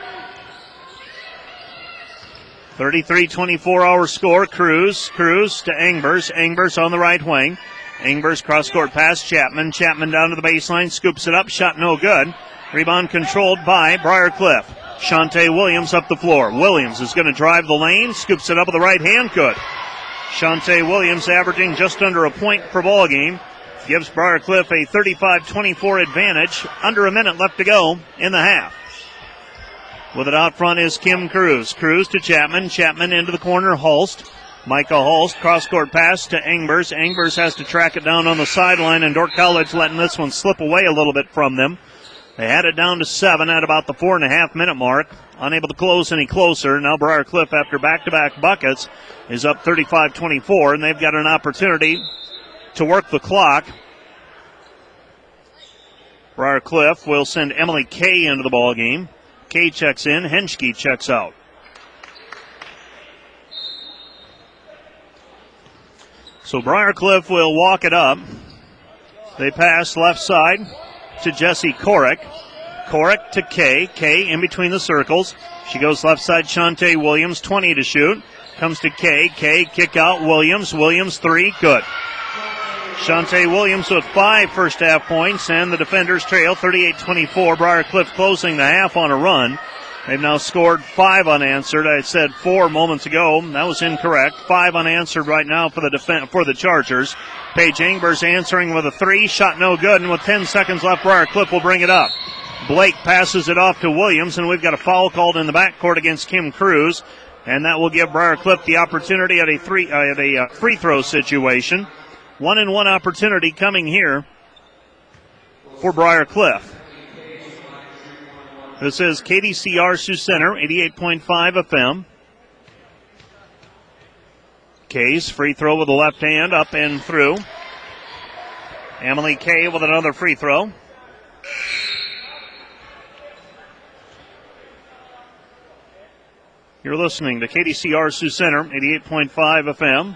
thirty-three twenty-four our score. Cruz. Cruz to Engbers. Engbers on the right wing. Engbers cross-court pass. Chapman. Chapman down to the baseline. Scoops it up. Shot no good. Rebound controlled by Briarcliff. Shantae Williams up the floor. Williams is going to drive the lane. Scoops it up with the right hand. Good. Shantae Williams averaging just under a point per ball game. Gives Briarcliff a thirty-five twenty-four advantage. Under a minute left to go in the half. With it out front is Kim Cruz. Cruz to Chapman. Chapman into the corner. Hulst. Micah Hulst. Cross-court pass to Engbers. Engbers has to track it down on the sideline, and Dordt College letting this one slip away a little bit from them. They had it down to seven at about the four and a half minute mark. Unable to close any closer. Now Briarcliff, after back-to-back buckets, is up thirty-five twenty-four, and they've got an opportunity to work the clock. Briarcliff will send Emily Kay into the ball game. Kay checks in. Henschke checks out. So Briarcliff will walk it up. They pass left side to Jesse Korick. Korick to Kay. Kay in between the circles. She goes left side. Shantae Williams, twenty to shoot. Comes to Kay. Kay kick out Williams. Williams three. Good. Shantae Williams with five first half points, and the defenders trail thirty-eight twenty-four. Briarcliff closing the half on a run. They've now scored five unanswered. I said four moments ago. That was incorrect. Five unanswered right now for the def- for the Chargers. Paige Engbers answering with a three. Shot no good, and with ten seconds left, Briarcliff will bring it up. Blake passes it off to Williams, and we've got a foul called in the backcourt against Kim Cruz, and that will give Briarcliff the opportunity at a three uh, at a uh, free throw situation. One and one opportunity coming here for Briarcliff. This is K D C R Sioux Center, eighty-eight point five F M. Kay's free throw with the left hand, up and through. Emily Kay with another free throw. You're listening to K D C R Sioux Center, eighty-eight point five F M.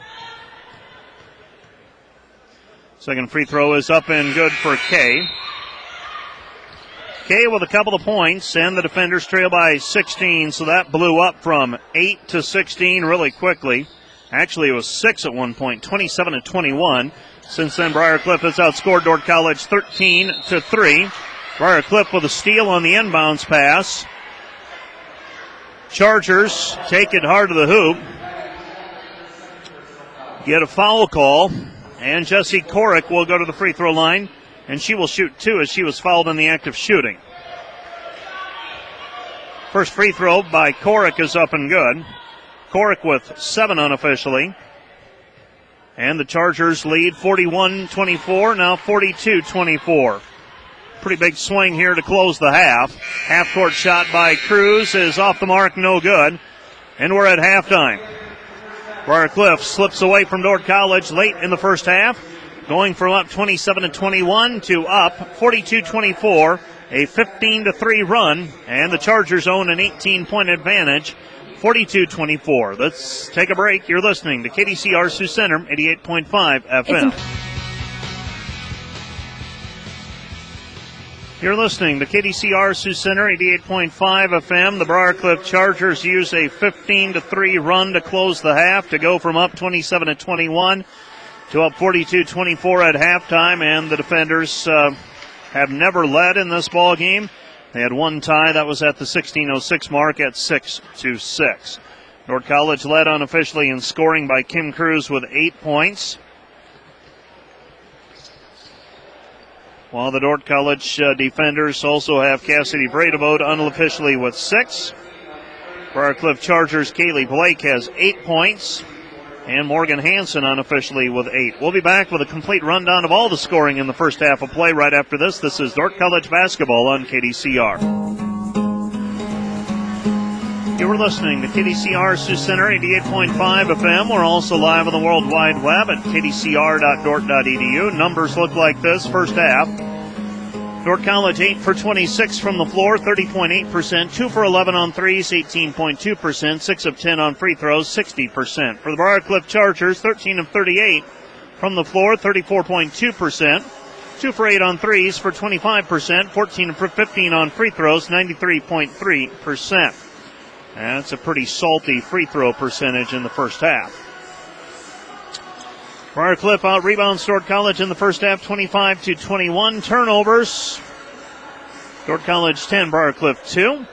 Second free throw is up and good for Kay. Kay with a couple of points, and the defenders trail by sixteen, so that blew up from eight to sixteen really quickly. Actually, it was six at one point, twenty-seven to twenty-one. Since then, Briar Cliff has outscored Dordt College thirteen to three. Briar Cliff with a steal on the inbounds pass. Chargers take it hard to the hoop. Get a foul call, and Jessie Korick will go to the free throw line, and she will shoot two as she was fouled in the act of shooting. First free throw by Korick is up and good. Korick with seven unofficially. And the Chargers lead forty-one twenty-four, now forty-two twenty-four. Pretty big swing here to close the half. Half-court shot by Cruz is off the mark, no good. And we're at halftime. Briar Cliff slips away from Dordt College late in the first half, going from up twenty-seven to twenty-one to up forty-two twenty-four, a fifteen to three run, and the Chargers own an eighteen-point advantage, forty-two twenty-four. Let's take a break. You're listening to K D C R Sioux Center, eighty-eight point five F M. You're listening to K D C R Sioux Center, eighty-eight point five F M. The Briar Cliff Chargers use a fifteen to three run to close the half to go from up twenty-seven to twenty-one to up forty-two twenty-four at halftime, and the defenders uh, have never led in this ball game. They had one tie. That was at the sixteen oh six mark at six to six. Dordt College led unofficially in scoring by Kim Cruz with eight points. While the Dordt College uh, defenders also have Cassidy Bredevode unofficially with six. Briar Cliff Chargers' Kaylee Blake has eight points. And Morgan Hansen unofficially with eight. We'll be back with a complete rundown of all the scoring in the first half of play right after this. This is Dordt College basketball on K D C R. You were listening to K D C R Sioux Center, eighty-eight point five F M. We're also live on the World Wide Web at k d c r dot dort dot e d u. Numbers look like this first half. Dordt College eight for twenty-six from the floor, thirty point eight percent. two for eleven on threes, eighteen point two percent. six of ten on free throws, sixty percent. For the Briar Cliff Chargers, thirteen of thirty-eight from the floor, thirty-four point two percent. two for eight on threes for twenty-five percent. fourteen for fifteen on free throws, ninety-three point three percent. That's a pretty salty free throw percentage in the first half. Briar Cliff out rebounds Dordt College in the first half, twenty-five to twenty-one. Turnovers. Dordt College ten, Briar Cliff two.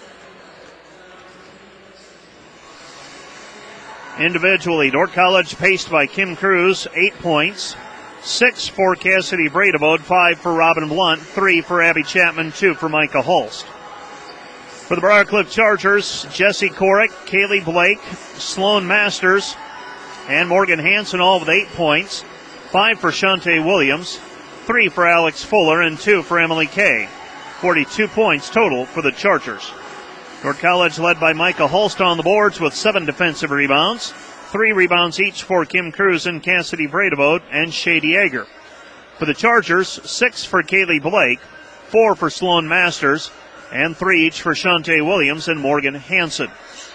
Individually, Dordt College paced by Kim Cruz, eight points. Six for Cassidy Bredevode, five for Robin Blunt, three for Abby Chapman, two for Micah Holst. For the Briar Cliff Chargers, Jessie Korick, Kaylee Blake, Sloan Masters, and Morgan Hansen all with eight points. Five for Shante Williams, three for Alex Fuller, and two for Emily Kay. forty-two points total for the Chargers. Dordt College led by Micah Holst on the boards with seven defensive rebounds. Three rebounds each for Kim Cruz and Cassidy Bredevode and Shady Yeager. For the Chargers, six for Kaylee Blake, four for Sloan Masters, and three each for Shante Williams and Morgan Hansen.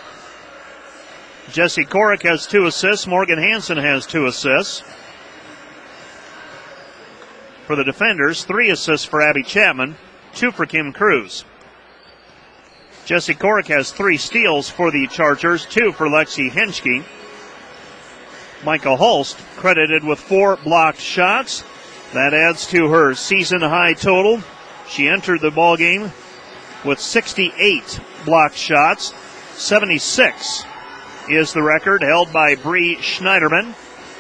Jessie Korick has two assists. Morgan Hansen has two assists. For the defenders, three assists for Abby Chapman, two for Kim Cruz. Jessie Korick has three steals for the Chargers, two for Lexi Henschke. Micah Holst credited with four blocked shots. That adds to her season-high total. She entered the ballgame with sixty-eight blocked shots. seventy-six is the record held by Bree Schneiderman.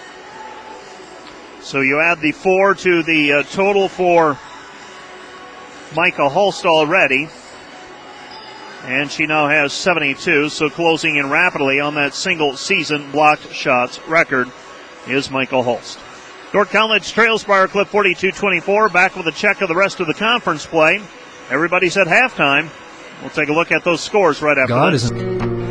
So you add the four to the uh, total for Micah Holst already. And she now has seventy-two, so closing in rapidly on that single season blocked shots record is Micah Holst. Dordt College trails Briar Cliff forty-two twenty-four. Back with a check of the rest of the conference play. Everybody's at halftime. We'll take a look at those scores right after God this. Isn't.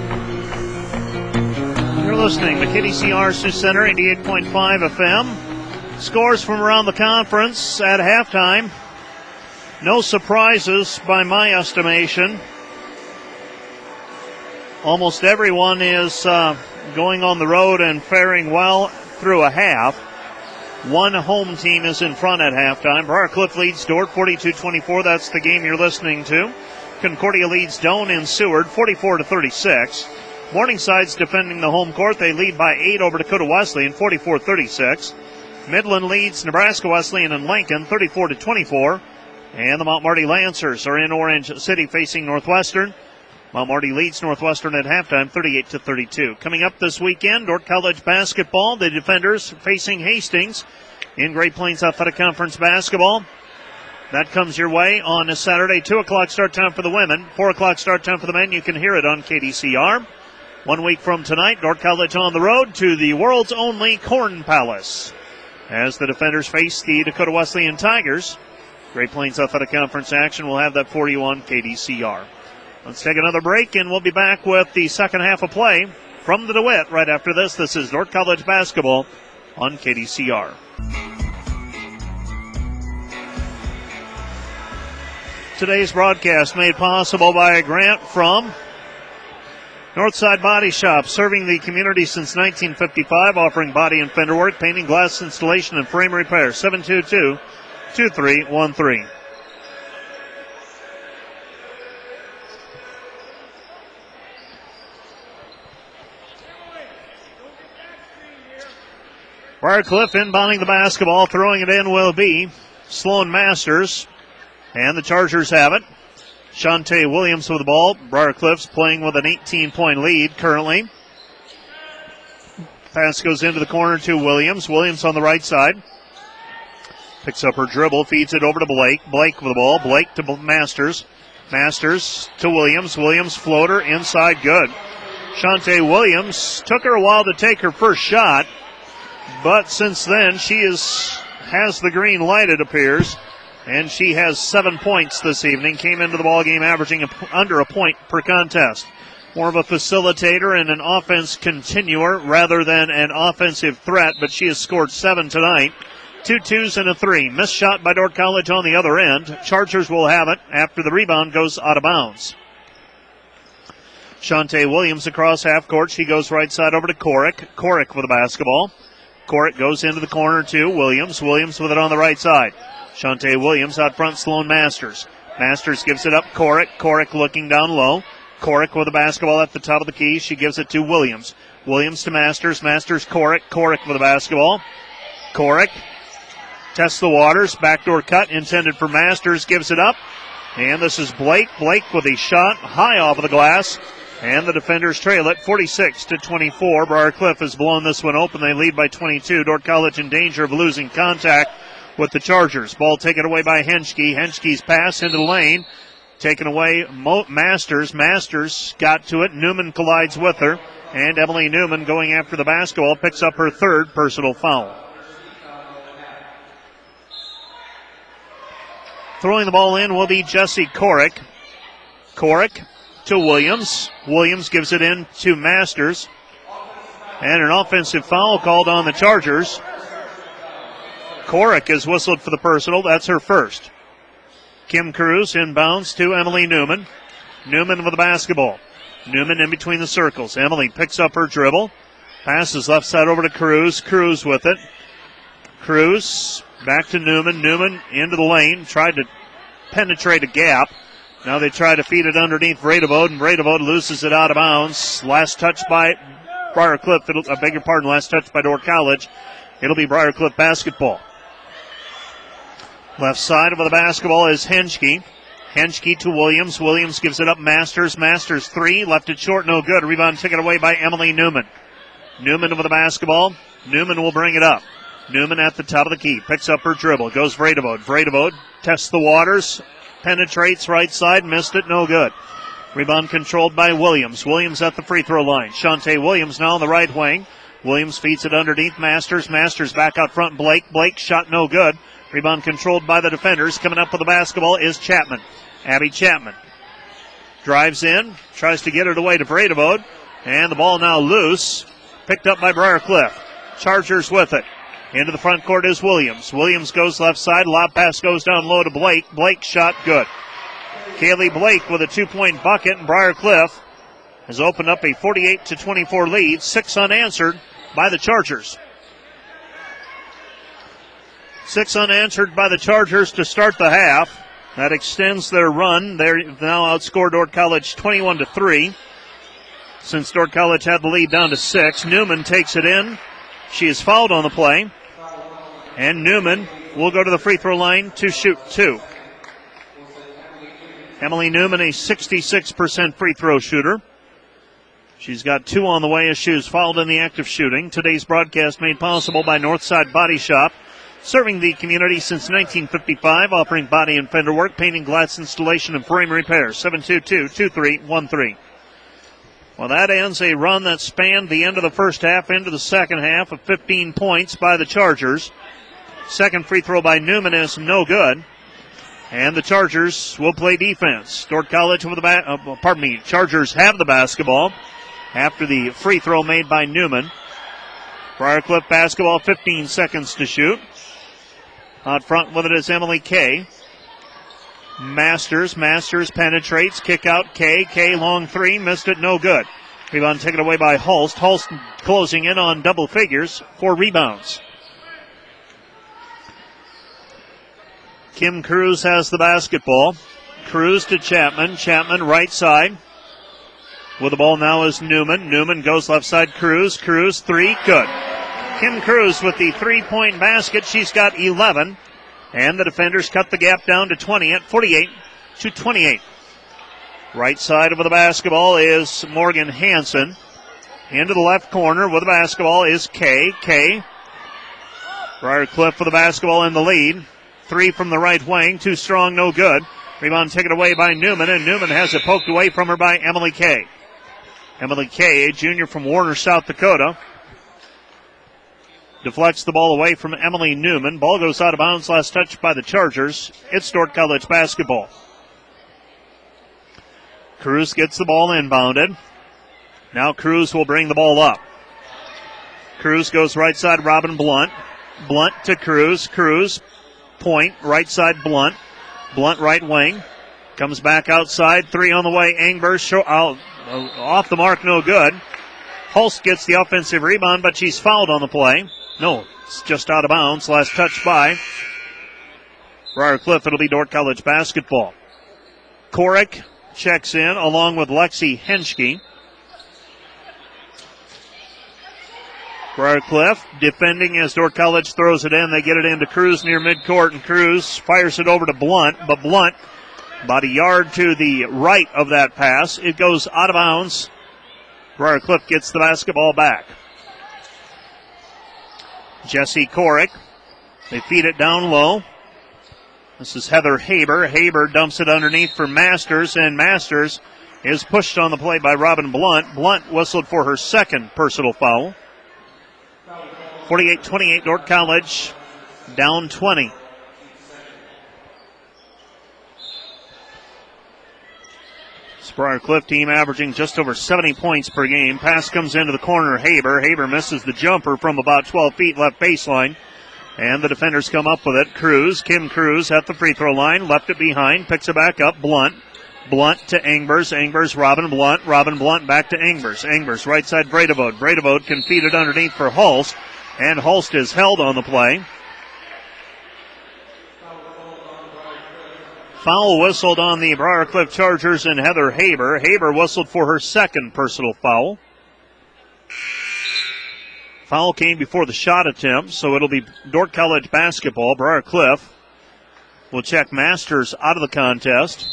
You're listening to K D C R Sioux Center, eighty-eight point five F M. Scores from around the conference at halftime. No surprises by my estimation. almost everyone is uh, going on the road and faring well through a half. One home team is in front at halftime. Briarcliff leads Dordt forty-two twenty-four. That's the game you're listening to. Concordia leads Doane in Seward forty-four to thirty-six. Morningside's defending the home court. They lead by eight over Dakota Wesleyan forty-four thirty-six. Midland leads Nebraska Wesleyan and Lincoln thirty-four to twenty-four. And the Mount Marty Lancers are in Orange City facing Northwestern. Mount Marty leads Northwestern at halftime thirty-eight to thirty-two. Coming up this weekend, Dordt College basketball. The Defenders facing Hastings in Great Plains Athletic Conference basketball. That comes your way on a Saturday. two o'clock start time for the women. four o'clock start time for the men. You can hear it on K D C R. One week from tonight, Dordt College on the road to the world's only Corn Palace as the Defenders face the Dakota Wesleyan Tigers. Great Plains Athletic Conference action. We'll have that for you on K D C R. Let's take another break, and we'll be back with the second half of play from the DeWitt right after this. This is Dordt College basketball on K D C R. Today's broadcast made possible by a grant from Northside Body Shop, serving the community since nineteen fifty-five, offering body and fender work, painting, glass installation, and frame repair. seven two two, two three one three. Briarcliff inbounding the basketball, throwing it in will be Sloan Masters, and the Chargers have it. Shantae Williams with the ball. Briarcliff's playing with an eighteen-point lead currently. Pass goes into the corner to Williams. Williams on the right side. Picks up her dribble, feeds it over to Blake. Blake with the ball. Blake to Masters. Masters to Williams. Williams floater inside, good. Shantae Williams took her a while to take her first shot, but since then she is has the green light, it appears. And she has seven points this evening. Came into the ballgame averaging a, under a point per contest. More of a facilitator and an offense continuer rather than an offensive threat, but she has scored seven tonight. Two twos and a three. Missed shot by Dordt College on the other end. Chargers will have it after the rebound goes out of bounds. Shantae Williams across half court. She goes right side over to Korick. Korick with the basketball. Korick goes into the corner to Williams. Williams with it on the right side. Shantae Williams out front, Sloan Masters. Masters gives it up, Korick. Korick looking down low. Korick with the basketball at the top of the key. She gives it to Williams. Williams to Masters. Masters, Korick. Korick with the basketball. Korick tests the waters. Backdoor cut intended for Masters. Gives it up. And this is Blake. Blake with a shot high off of the glass. And the Defenders trail it forty-six to twenty-four. Briarcliff has blown this one open. They lead by twenty-two. Dordt College in danger of losing contact with the Chargers. Ball taken away by Henschke. Henschke's pass into the lane. Taken away Mo- Masters. Masters got to it. Newman collides with her. And Emily Newman going after the basketball picks up her third personal foul. Throwing the ball in will be Jesse Korick. Korick to Williams. Williams gives it in to Masters. And an offensive foul called on the Chargers. Korick is whistled for the personal. That's her first. Kim Cruz inbounds to Emily Newman. Newman with the basketball. Newman in between the circles. Emily picks up her dribble. Passes left side over to Cruz. Cruz with it. Cruz back to Newman. Newman into the lane. Tried to penetrate a gap. Now they try to feed it underneath Bredevode, and Bredevode loses it out of bounds. Last touch by Briarcliff. It'll, I beg your pardon, last touch by Dordt College. It'll be Briarcliff basketball. Left side of the basketball is Henschke. Henschke to Williams. Williams gives it up. Masters. Masters three. Left it short. No good. Rebound taken away by Emily Newman. Newman with the basketball. Newman will bring it up. Newman at the top of the key. Picks up her dribble. Goes Bredevode. Bredevode tests the waters. Penetrates right side. Missed it. No good. Rebound controlled by Williams. Williams at the free throw line. Shantae Williams now on the right wing. Williams feeds it underneath Masters. Masters back out front. Blake. Blake shot no good. Rebound controlled by the Defenders. Coming up with the basketball is Chapman. Abby Chapman drives in, tries to get it away to Bredevode, and the ball now loose. Picked up by Briarcliff. Chargers with it. Into the front court is Williams. Williams goes left side. Lob pass goes down low to Blake. Blake shot good. Kaylee Blake with a two-point bucket, and Briarcliff has opened up a forty-eight to twenty-four lead, six unanswered by the Chargers. Six unanswered by the Chargers to start the half. That extends their run. They're now outscored Dordt College twenty-one to three. Since Dordt College had the lead down to six, Newman takes it in. She is fouled on the play. And Newman will go to the free throw line to shoot two. Emily Newman, a sixty-six percent free throw shooter. She's got two on the way as she was fouled in the act of shooting. Today's broadcast made possible by Northside Body Shop, serving the community since nineteen fifty-five, offering body and fender work, painting, glass installation, and frame repair. seven two two, two three one three. Well, that ends a run that spanned the end of the first half into the second half of fifteen points by the Chargers. Second free throw by Newman is no good. And the Chargers will play defense. Dordt College with the ba- uh, pardon me, Chargers have the basketball after the free throw made by Newman. Briarcliff basketball, fifteen seconds to shoot. Out front with it is Emily Kay. Masters, Masters penetrates, kick out Kay. Kay long three, missed it, no good. Rebound taken away by Hulst. Hulst closing in on double figures for rebounds. Kim Cruz has the basketball. Cruz to Chapman. Chapman right side. With the ball now is Newman. Newman goes left side. Cruz. Cruz three. Good. Kim Cruz with the three-point basket. She's got eleven. And the defenders cut the gap down to twenty at forty-eight to twenty-eight. Right side of the basketball is Morgan Hansen. Into the left corner with the basketball is Kay. Kay. Briarcliff for the basketball in the lead. Three from the right wing. Too strong, no good. Rebound taken away by Newman, and Newman has it poked away from her by Emily Kay. Emily Kay, a junior from Warner, South Dakota, deflects the ball away from Emily Newman. Ball goes out of bounds, last touched by the Chargers. It's Dordt College basketball. Cruz gets the ball inbounded. Now Cruz will bring the ball up. Cruz goes right side, Robin Blunt. Blunt to Cruz. Cruz, point, right side Blunt. Blunt right wing. Comes back outside. Three on the way. Angberg show, out, uh, off the mark, no good. Hulst gets the offensive rebound, but she's fouled on the play. No, it's just out of bounds. Last touch by Briarcliff. It'll be Dordt College basketball. Korick checks in along with Lexi Henschke. Briarcliff defending as Dordt College throws it in. They get it into Cruz near midcourt, and Cruz fires it over to Blunt, but Blunt about a yard to the right of that pass. It goes out of bounds. Briarcliff gets the basketball back. Jesse Korick. They feed it down low. This is Heather Haber. Haber dumps it underneath for Masters, and Masters is pushed on the play by Robin Blunt. Blunt whistled for her second personal foul. forty-eight twenty-eight, Dordt College down twenty. Briarcliff team averaging just over seventy points per game. Pass comes into the corner. Haber. Haber misses the jumper from about twelve feet left baseline. And the defenders come up with it. Cruz, Kim Cruz at the free throw line. Left it behind. Picks it back up. Blunt. Blunt to Angberg. Angberg, Robin Blunt. Robin Blunt back to Angberg. Angberg, right side Bredevode. Bredevode can feed it underneath for Hulst. And Hulst is held on the play. Foul whistled on the Briarcliff Chargers and Heather Haber. Haber whistled for her second personal foul. Foul came before the shot attempt, so it'll be Dordt College basketball. Briarcliff will check Masters out of the contest.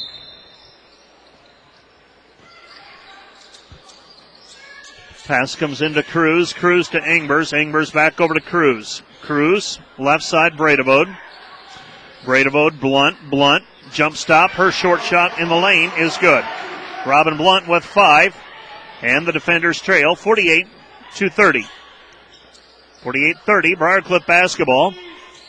Pass comes into Cruz. Cruz to Angberg. Angberg back over to Cruz. Cruz, left side Bredevode. Bredevode, Blunt, Blunt. Jump stop. Her short shot in the lane is good. Robin Blunt with five. And the defenders trail forty-eight to thirty. forty-eight thirty, Briarcliff basketball.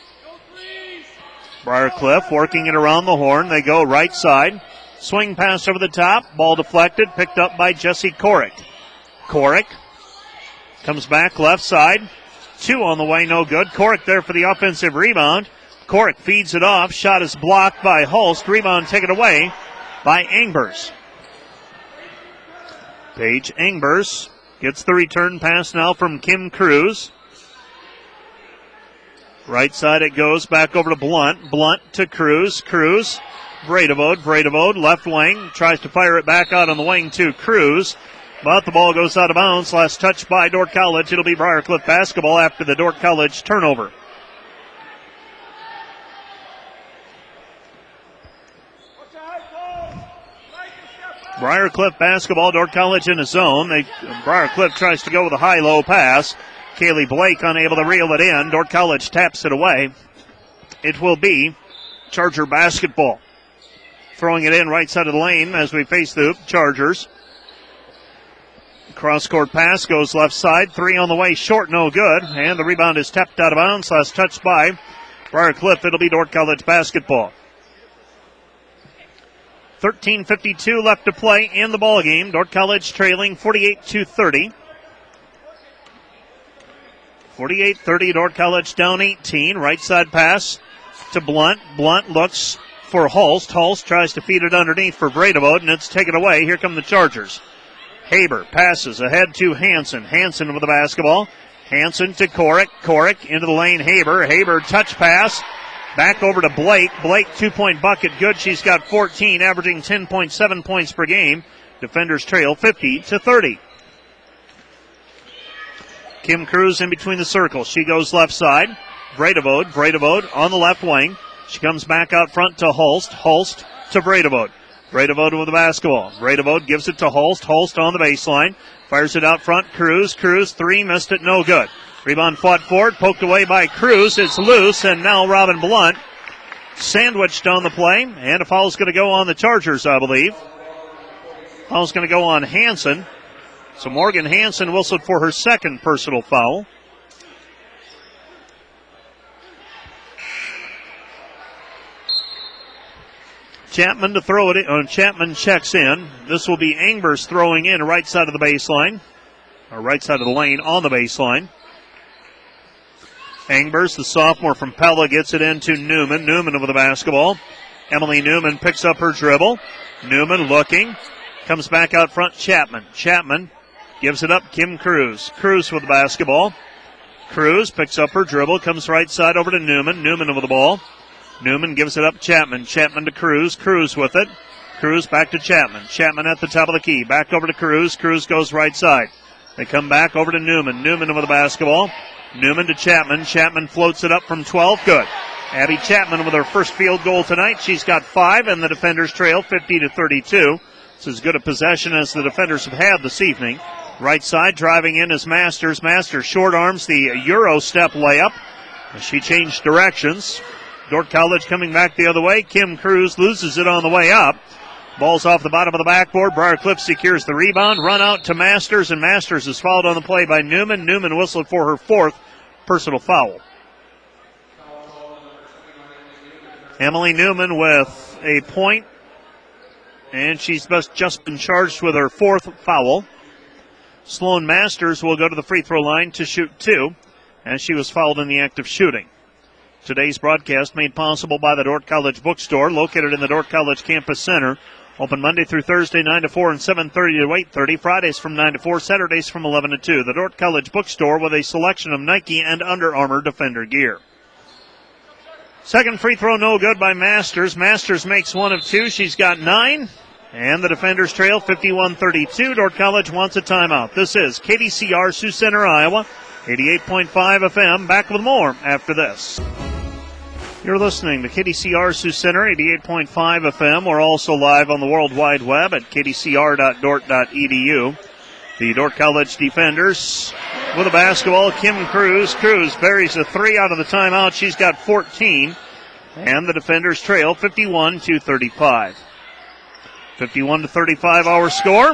Briarcliff working it around the horn. They go right side. Swing pass over the top. Ball deflected. Picked up by Jesse Korick. Korick comes back left side. Two on the way, no good. Korick there for the offensive rebound. Korick feeds it off. Shot is blocked by Hulst. Rebound taken away by Angberg. Paige Engbers gets the return pass now from Kim Cruz. Right side it goes back over to Blunt. Blunt to Cruz. Cruz. Bredevode. Bredevode left wing. Tries to fire it back out on the wing to Cruz. But the ball goes out of bounds. Last touch by Dordt College. It'll be Briarcliff basketball after the Dordt College turnover. Briarcliff basketball. Dordt College in a zone. They, Briarcliff tries to go with a high-low pass. Kaylee Blake unable to reel it in. Dordt College taps it away. It will be Charger basketball. Throwing it in right side of the lane as we face the Chargers. Cross-court pass goes left side. Three on the way, short, no good. And the rebound is tapped out of bounds. Last touch by Briarcliff. It'll be Dordt College basketball. thirteen fifty-two left to play in the ballgame. Dordt College trailing forty-eight to thirty. forty-eight thirty, Dordt College down eighteen. Right side pass to Blunt. Blunt looks for Hulst. Hulst tries to feed it underneath for Bredevode, and it's taken away. Here come the Chargers. Haber passes ahead to Hansen. Hansen with the basketball. Hansen to Korick. Korick into the lane. Haber. Haber touch pass. Back over to Blake. Blake two-point bucket good. She's got fourteen, averaging ten point seven points per game. Defenders trail fifty to thirty. Kim Cruz in between the circles. She goes left side. Bredevode. Bredevode on the left wing. She comes back out front to Hulst. Hulst to Bredevode. Bredevode with the basketball. Bredevode gives it to Hulst. Hulst on the baseline. Fires it out front. Cruz. Cruz three. Missed it. No good. Rebound fought forward. Poked away by Cruz. It's loose. And now Robin Blunt sandwiched on the play. And a foul's going to go on the Chargers, I believe. Foul's going to go on Hansen. So Morgan Hansen whistled for her second personal foul. Chapman to throw it in. Uh, Chapman checks in. This will be Engbers throwing in right side of the baseline. Or right side of the lane on the baseline. Engbers, the sophomore from Pella, gets it into Newman. Newman over the basketball. Emily Newman picks up her dribble. Newman looking. Comes back out front. Chapman. Chapman gives it up. Kim Cruz. Cruz with the basketball. Cruz picks up her dribble. Comes right side over to Newman. Newman over the ball. Newman gives it up. Chapman. Chapman to Cruz. Cruz with it. Cruz back to Chapman. Chapman at the top of the key. Back over to Cruz. Cruz goes right side. They come back over to Newman. Newman with the basketball. Newman to Chapman. Chapman floats it up from twelve. Good. Abby Chapman with her first field goal tonight. She's got five, and the defenders trail fifty to thirty-two. It's as good a possession as the defenders have had this evening. Right side driving in is Masters. Masters short arms the Euro step layup. She changed directions. Dordt College coming back the other way. Kim Cruz loses it on the way up. Ball's off the bottom of the backboard. Briarcliff secures the rebound. Run out to Masters, and Masters is fouled on the play by Newman. Newman whistled for her fourth personal foul. Emily Newman with a point, and she's just been charged with her fourth foul. Sloan Masters will go to the free throw line to shoot two, as she was fouled in the act of shooting. Today's broadcast made possible by the Dordt College Bookstore, located in the Dordt College Campus Center. Open Monday through Thursday, nine to four and seven thirty to eight thirty. Fridays from nine to four, Saturdays from eleven to two. The Dordt College Bookstore with a selection of Nike and Under Armour Defender gear. Second free throw no good by Masters. Masters makes one of two. She's got nine. And the defenders trail fifty-one thirty-two. Dordt College wants a timeout. This is K D C R Sioux Center, Iowa. eighty-eight point five F M. Back with more after this. You're listening to K D C R Sioux Center, eighty-eight point five F M. We're also live on the World Wide Web at k d c r dot dort dot e d u. The Dordt College defenders with a basketball. Kim Cruz. Cruz buries a three out of the timeout. She's got fourteen. And the defenders trail fifty-one to thirty-five. fifty-one to thirty-five our score.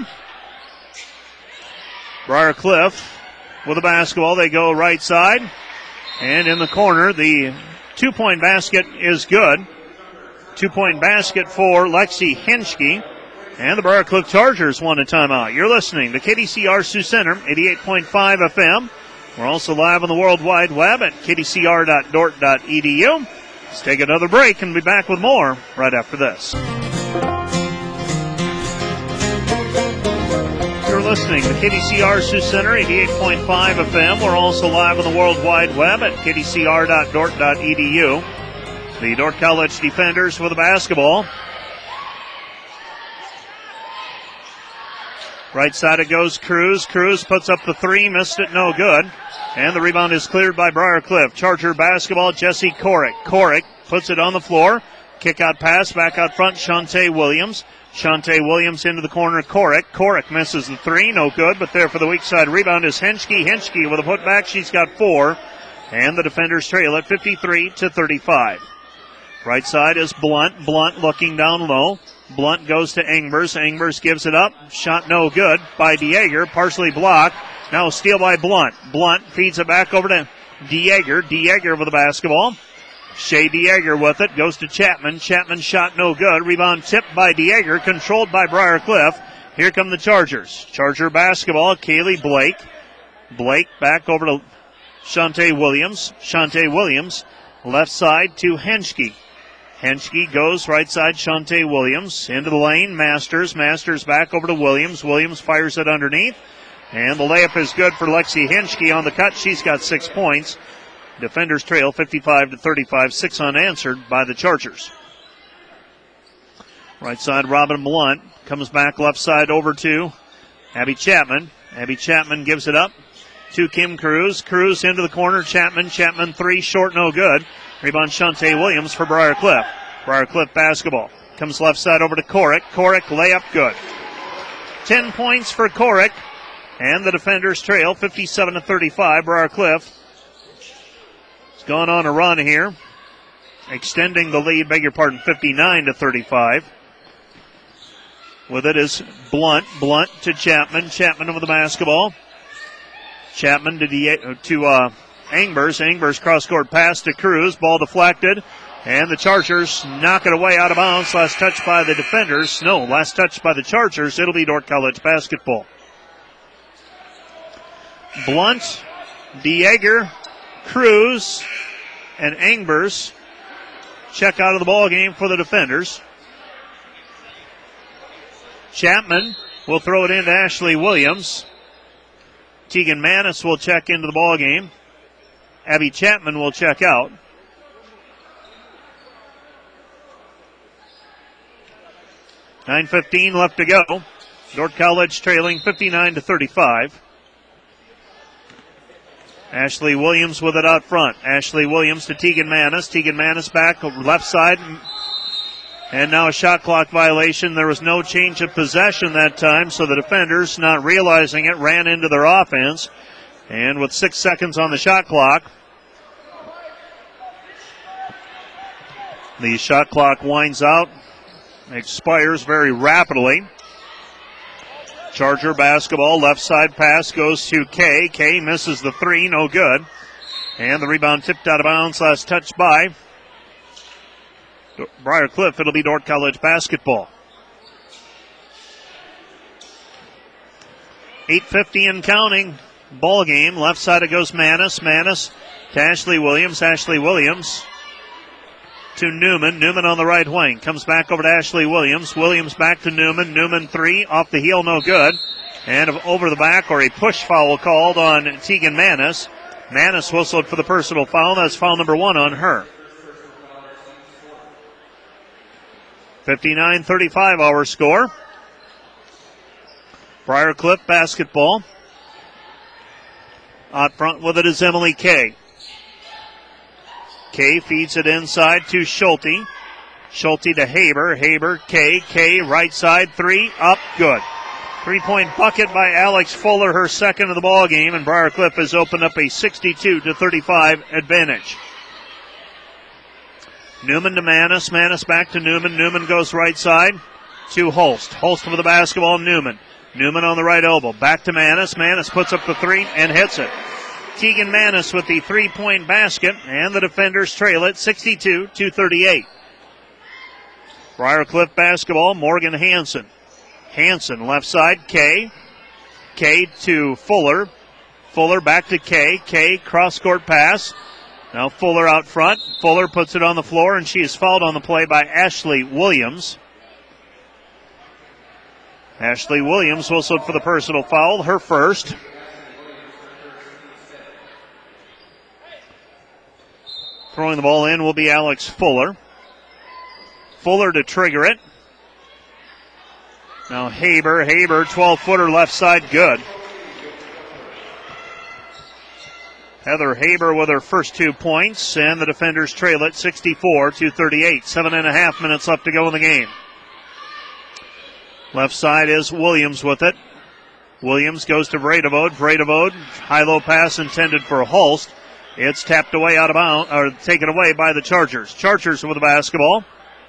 Briarcliff with a basketball. They go right side. And in the corner, the two-point basket is good. Two-point basket for Lexi Henschke. And the Briarcliff Chargers want a timeout. You're listening to K D C R Sioux Center, eighty-eight point five F M. We're also live on the World Wide Web at k d c r dot dort dot e d u. Let's take another break and be back with more right after this. You're listening to K D C R Sioux Center, eighty-eight point five F M. We're also live on the World Wide Web at k d c r dot dort dot e d u. The Dordt College Defenders with the basketball. Right side it goes Cruz. Cruz puts up the three, missed it, no good. And the rebound is cleared by Briar Cliff. Charger basketball, Jesse Korick. Korick puts it on the floor. Kick out pass, back out front, Shantae Williams. Shantae Williams into the corner, Korick. Korick misses the three, no good, but there for the weak side rebound is Henschke. Henschke with a putback, she's got four. And the defenders trail at fifty-three to thirty-five. Right side is Blunt. Blunt looking down low. Blunt goes to Engbers. Engbers gives it up. Shot no good by DeYager. Partially blocked. Now a steal by Blunt. Blunt feeds it back over to DeYager. DeYager with the basketball. Shea DeYager with it. Goes to Chapman. Chapman shot no good. Rebound tipped by DeYager. Controlled by Briar Cliff. Here come the Chargers. Charger basketball. Kaylee Blake. Blake back over to Shantae Williams. Shantae Williams. Left side to Henschke. Henschke goes right side, Shantae Williams. Into the lane, Masters. Masters back over to Williams. Williams fires it underneath. And the layup is good for Lexi Henschke on the cut. She's got six points. Defenders trail fifty-five to thirty-five. Six unanswered by the Chargers. Right side, Robin Blunt. Comes back left side over to Abby Chapman. Abby Chapman gives it up to Kim Cruz. Cruz into the corner. Chapman. Chapman three, short, no good. Rebound Shantae Williams for Briar Cliff. Briar Cliff basketball. Comes left side over to Korick. Korick layup good. Ten points for Korick. And the defenders trail fifty-seven to thirty-five. Briar Cliff has gone on a run here. Extending the lead, beg your pardon, fifty-nine to thirty-five. With it is Blunt. Blunt to Chapman. Chapman over the basketball. Chapman to, De- to uh, Engbers. Engbers cross-court pass to Cruz. Ball deflected. And the Chargers knock it away out of bounds. Last touch by the defenders. No, last touch by the Chargers. It'll be Dordt College basketball. Blunt, DeYager, Cruz, and Engbers check out of the ball game for the defenders. Chapman will throw it into Ashley Williams. Tegan Manis will check into the ball game. Abby Chapman will check out. nine fifteen left to go. Dordt College trailing fifty-nine to thirty-five. Ashley Williams with it out front. Ashley Williams to Tegan Manis. Tegan Manis back left side. And now a shot clock violation. There was no change of possession that time, so the defenders, not realizing it, ran into their offense. And with six seconds on the shot clock, the shot clock winds out, expires very rapidly. Charger basketball, left side pass goes to Kay. Kay misses the three, no good. And the rebound tipped out of bounds, last touch by Briar Cliff. It'll be Dordt College basketball. eight fifty and counting. Ball game. Left side it goes Manis. Manis to Ashley Williams. Ashley Williams to Newman. Newman on the right wing. Comes back over to Ashley Williams. Williams back to Newman. Newman three. Off the heel, no good. And over the back, or a push foul called on Tegan Manis. Manis whistled for the personal foul. That's foul number one on her. fifty-nine thirty-five our score. Briar Cliff basketball. Out front with it is Emily Kay. Kay feeds it inside to Schulte. Schulte to Haber. Haber, Kay. Kay, right side, three, up, good. Three-point bucket by Alex Fuller, her second of the ball game, and Briar Cliff has opened up a sixty-two to thirty-five advantage. Newman to Manis. Manis back to Newman. Newman goes right side to Holst. Holst with the basketball. Newman. Newman on the right elbow. Back to Manis. Manis puts up the three and hits it. Tegan Manis with the three-point basket, and the defenders trail it sixty-two to thirty-eight. Briar Cliff basketball. Morgan Hansen. Hansen left side. Kay. Kay to Fuller. Fuller back to Kay. Kay cross-court pass. Now Fuller out front. Fuller puts it on the floor, and she is fouled on the play by Ashley Williams. Ashley Williams whistled for the personal foul, her first. Throwing the ball in will be Alex Fuller. Fuller to trigger it. Now Haber, Haber, twelve-footer left side, good. Heather Haber with her first two points, and the defenders trail it sixty-four to thirty-eight. Seven and a half minutes left to go in the game. Left side is Williams with it. Williams goes to Vredevode. Vredevode, high-low pass intended for Holst. It's tapped away out of bounds, or taken away by the Chargers. Chargers with the basketball.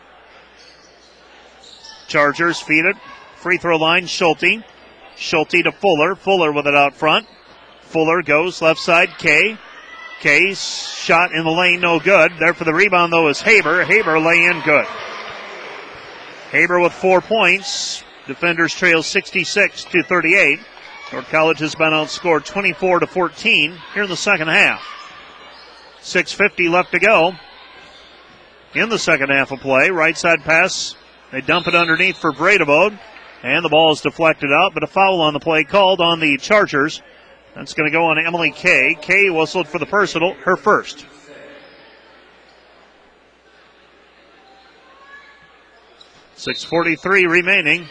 Chargers feed it. Free throw line, Schulte. Schulte to Fuller. Fuller with it out front. Fuller goes left side, Kay. Kay's shot in the lane, no good. There for the rebound, though, is Haber. Haber lay in, good. Haber with four points. Defenders trail sixty-six to thirty-eight. North College has been outscored twenty-four to fourteen here in the second half. six fifty left to go in the second half of play. Right side pass. They dump it underneath for Vredevode. And the ball is deflected out, but a foul on the play called on the Chargers. That's going to go on Emily Kay. Kay whistled for the personal, her first. six forty-three remaining.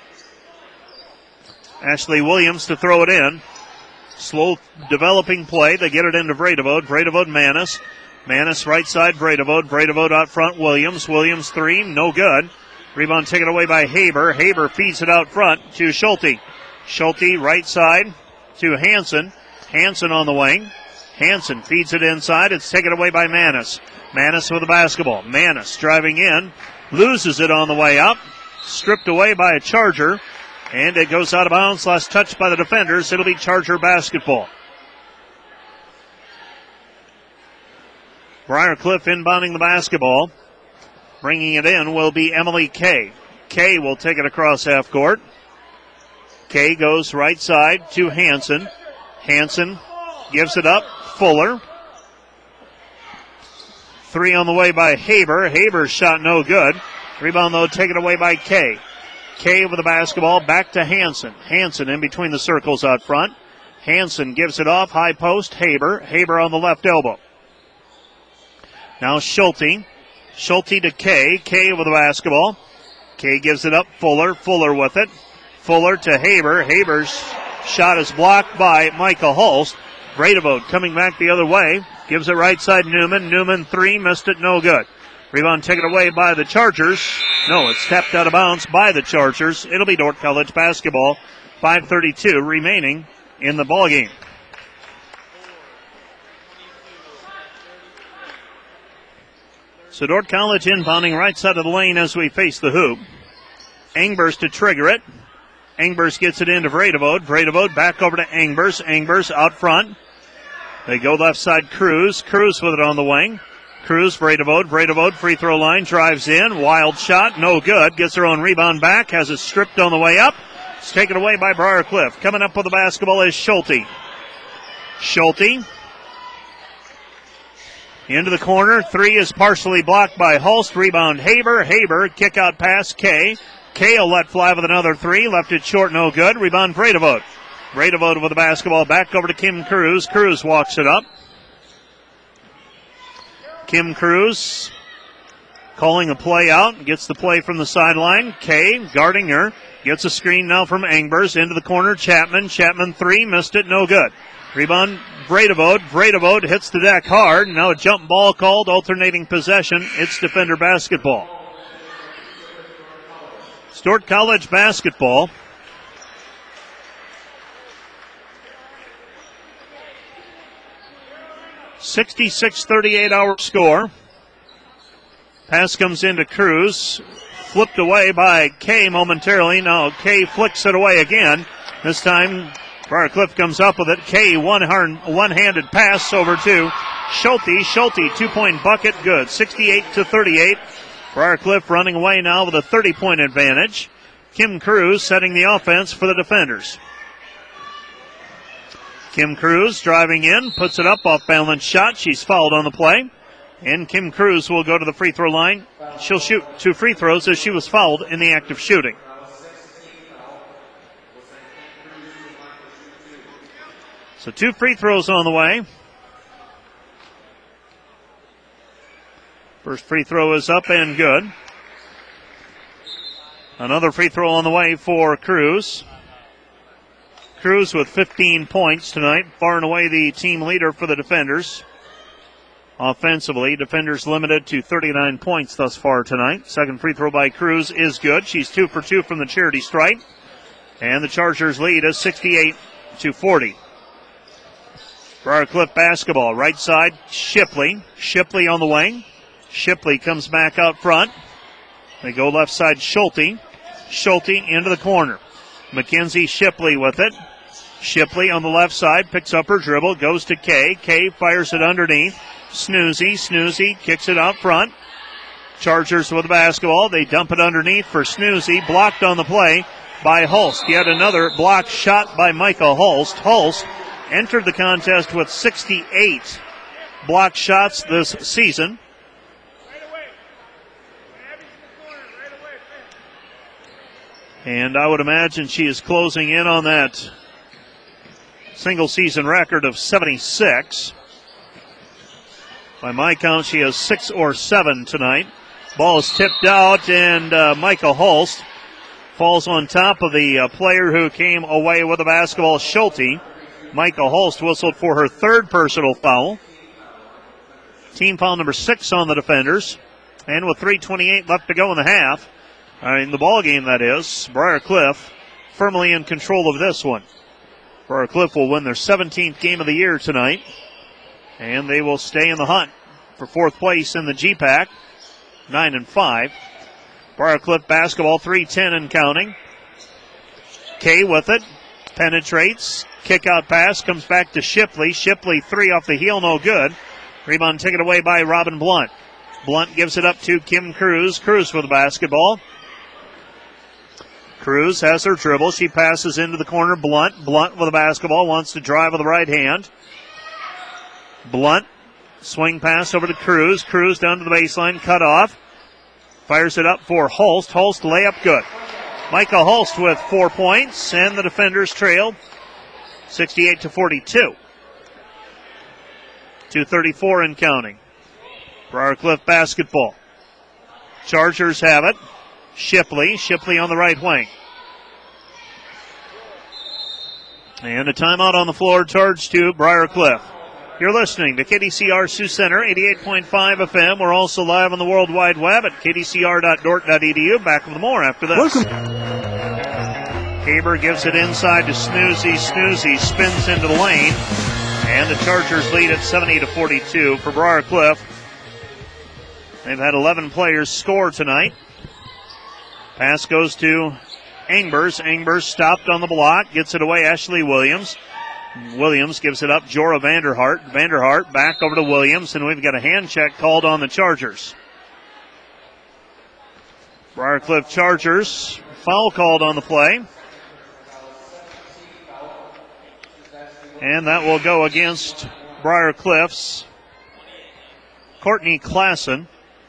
Ashley Williams to throw it in. Slow developing play. They get it into Vredevode. Vredevode Manis. Manis right side, Vredevode. Vredevode out front, Williams. Williams three, no good. Rebound taken away by Haber. Haber feeds it out front to Schulte. Schulte right side to Hansen. Hansen on the wing. Hansen feeds it inside. It's taken away by Manis. Manis with the basketball. Manis driving in. Loses it on the way up. Stripped away by a Charger. And it goes out of bounds. Last touch by the defenders. It'll be Charger basketball. Briarcliff inbounding the basketball. Bringing it in will be Emily Kay. Kay will take it across half court. Kay goes right side to Hansen. Hansen gives it up. Fuller. Three on the way by Haber. Haber's shot no good. Rebound, though, taken away by Kay. Kay with the basketball back to Hansen. Hansen in between the circles out front. Hansen gives it off. High post. Haber. Haber on the left elbow. Now Schulte. Schulte to Kay. Kay with the basketball. Kay gives it up. Fuller. Fuller with it. Fuller to Haber. Haber's shot is blocked by Micah Holst. Vredevode coming back the other way. Gives it right side Newman. Newman three. Missed it. No good. Rebound taken away by the Chargers. No, it's tapped out of bounds by the Chargers. It'll be Dordt College basketball. five thirty-two remaining in the ballgame. So Dordt College inbounding right side of the lane as we face the hoop. Engbers to trigger it. Engbers gets it into Vredevode. Vredevode back over to Engbers. Engbers out front. They go left side Cruz. Cruz with it on the wing. Cruz, Vredevode. Vredevode free throw line. Drives in. Wild shot. No good. Gets her own rebound back. Has it stripped on the way up. It's taken away by Briarcliff. Coming up with the basketball is Schulte. Schulte. Into the corner. Three is partially blocked by Holst. Rebound Haber. Haber. Kick out pass Kay. Kay will let fly with another three. Left it short. No good. Rebound Vredevode. Vredevode with the basketball back over to Kim Cruz. Cruz walks it up. Kim Cruz calling a play out. Gets the play from the sideline. Kay guarding her. Gets a screen now from Engbers. Into the corner. Chapman. Chapman three. Missed it. No good. Rebound Vredevode. Vredevode hits the deck hard. Now a jump ball called. Alternating possession. It's defender basketball. Dordt College basketball. sixty-six thirty-eight our score. Pass comes into Cruz. Flipped away by Kay momentarily. Now Kay flicks it away again. This time Briarcliff comes up with it. Kay one one-handed pass over to Schulte. Schulte two-point bucket. Good. sixty-eight to thirty-eight. Briarcliff running away now with a thirty-point advantage. Kim Cruz setting the offense for the defenders. Kim Cruz driving in, puts it up, off balance shot. She's fouled on the play. And Kim Cruz will go to the free throw line. She'll shoot two free throws as she was fouled in the act of shooting. So two free throws on the way. First free throw is up and good. Another free throw on the way for Cruz. Cruz with fifteen points tonight, far and away the team leader for the defenders. Offensively, defenders limited to thirty-nine points thus far tonight. Second free throw by Cruz is good. She's two for two from the charity stripe. And the Chargers lead is sixty-eight to forty. Briarcliff basketball, right side, Shipley. Shipley on the wing. Shipley comes back out front. They go left side, Schulte. Schulte into the corner. Mackenzie Shipley with it. Shipley on the left side, picks up her dribble, goes to Kay. Kay fires it underneath. Snoozy, Snoozy kicks it out front. Chargers with the basketball. They dump it underneath for Snoozy. Blocked on the play by Hulst. Yet another block shot by Micah Hulst. Hulst entered the contest with sixty-eight block shots this season. And I would imagine she is closing in on that single season record of seventy-six. By my count, she has six or seven tonight. Ball is tipped out, and uh, Micah Hulst falls on top of the uh, player who came away with the basketball, Schulte. Micah Hulst whistled for her third personal foul. Team foul number six on the defenders. And with three twenty-eight left to go in the half, uh, in the ball game that is, Briarcliff firmly in control of this one. Briarcliff will win their seventeenth game of the year tonight. And they will stay in the hunt for fourth place in the G PAC, nine and five. Briarcliff basketball, three ten and counting. Kay with it, penetrates, kick out pass, comes back to Shipley. Shipley, three off the heel, no good. Rebound taken away by Robin Blunt. Blunt gives it up to Kim Cruz. Cruz with the basketball. Cruz has her dribble. She passes into the corner. Blunt. Blunt with the basketball. Wants to drive with the right hand. Blunt. Swing pass over to Cruz. Cruz down to the baseline. Cut off. Fires it up for Hulst. Hulst layup good. Micah Hulst with four points. And the defenders trail sixty-eight to forty-two. two thirty-four and counting. Briarcliff basketball. Chargers have it. Shipley. Shipley on the right wing. And a timeout on the floor charged to Briarcliff. You're listening to K D C R Sioux Center, eighty-eight point five F M. We're also live on the World Wide Web at k d c r dot dort dot e d u. Back with more after this. Welcome. Haber gives it inside to Snoozy. Snoozy spins into the lane. And the Chargers lead at seventy to forty-two for Briarcliff. They've had eleven players score tonight. Pass goes to Angbers. Angbers stopped on the block. Gets it away. Ashley Williams. Williams gives it up. Jorah Vanderhart. Vanderhart back over to Williams. And we've got a hand check called on the Chargers. Briarcliff Chargers. Foul called on the play. And that will go against Briarcliff's Courtney Klassen.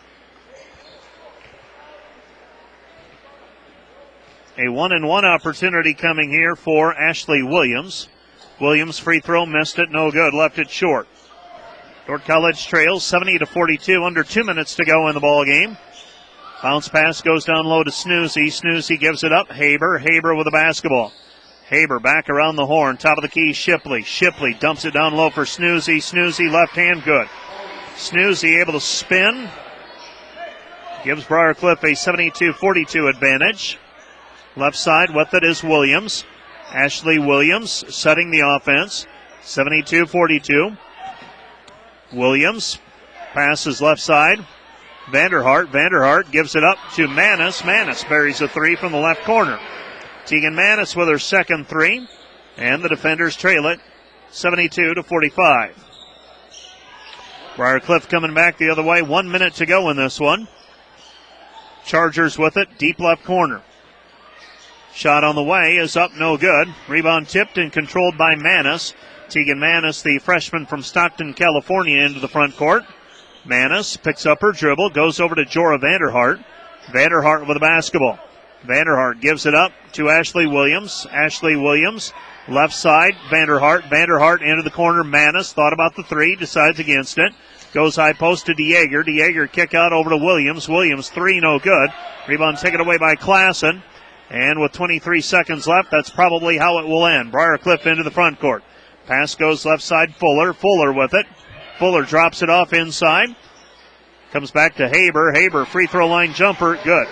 A one and one opportunity coming here for Ashley Williams. Williams free throw, missed it, no good, left it short. Dordt College trails seventy to forty-two, under two minutes to go in the ball game. Bounce pass goes down low to Snoozy. Snoozy gives it up. Haber, Haber with the basketball. Haber back around the horn, top of the key, Shipley. Shipley dumps it down low for Snoozy. Snoozy left hand good. Snoozy able to spin. Gives Briarcliff a seventy-two forty-two advantage. Left side with it is Williams. Ashley Williams setting the offense. seventy-two forty-two. Williams passes left side. Vanderhart. Vanderhart gives it up to Manis. Manis buries a three from the left corner. Tegan Manis with her second three. And the defenders trail it seventy-two to forty-five. Briarcliff coming back the other way. One minute to go in this one. Chargers with it. Deep left corner. Shot on the way is up, no good. Rebound tipped and controlled by Manis. Tegan Manis, the freshman from Stockton, California, into the front court. Manis picks up her dribble, goes over to Jorah Vanderhart. Vanderhart with the basketball. Vanderhart gives it up to Ashley Williams. Ashley Williams Left side, Vanderhart. Vanderhart into the corner. Manis thought about the three, decides against it. Goes high post to DeYager. DeYager kick out over to Williams. Williams, three, no good. Rebound taken away by Klassen. And with twenty-three seconds left, that's probably how it will end. Briarcliff into the front court. Pass goes left side, Fuller. Fuller with it. Fuller drops it off inside. Comes back to Haber. Haber, free throw line jumper, good.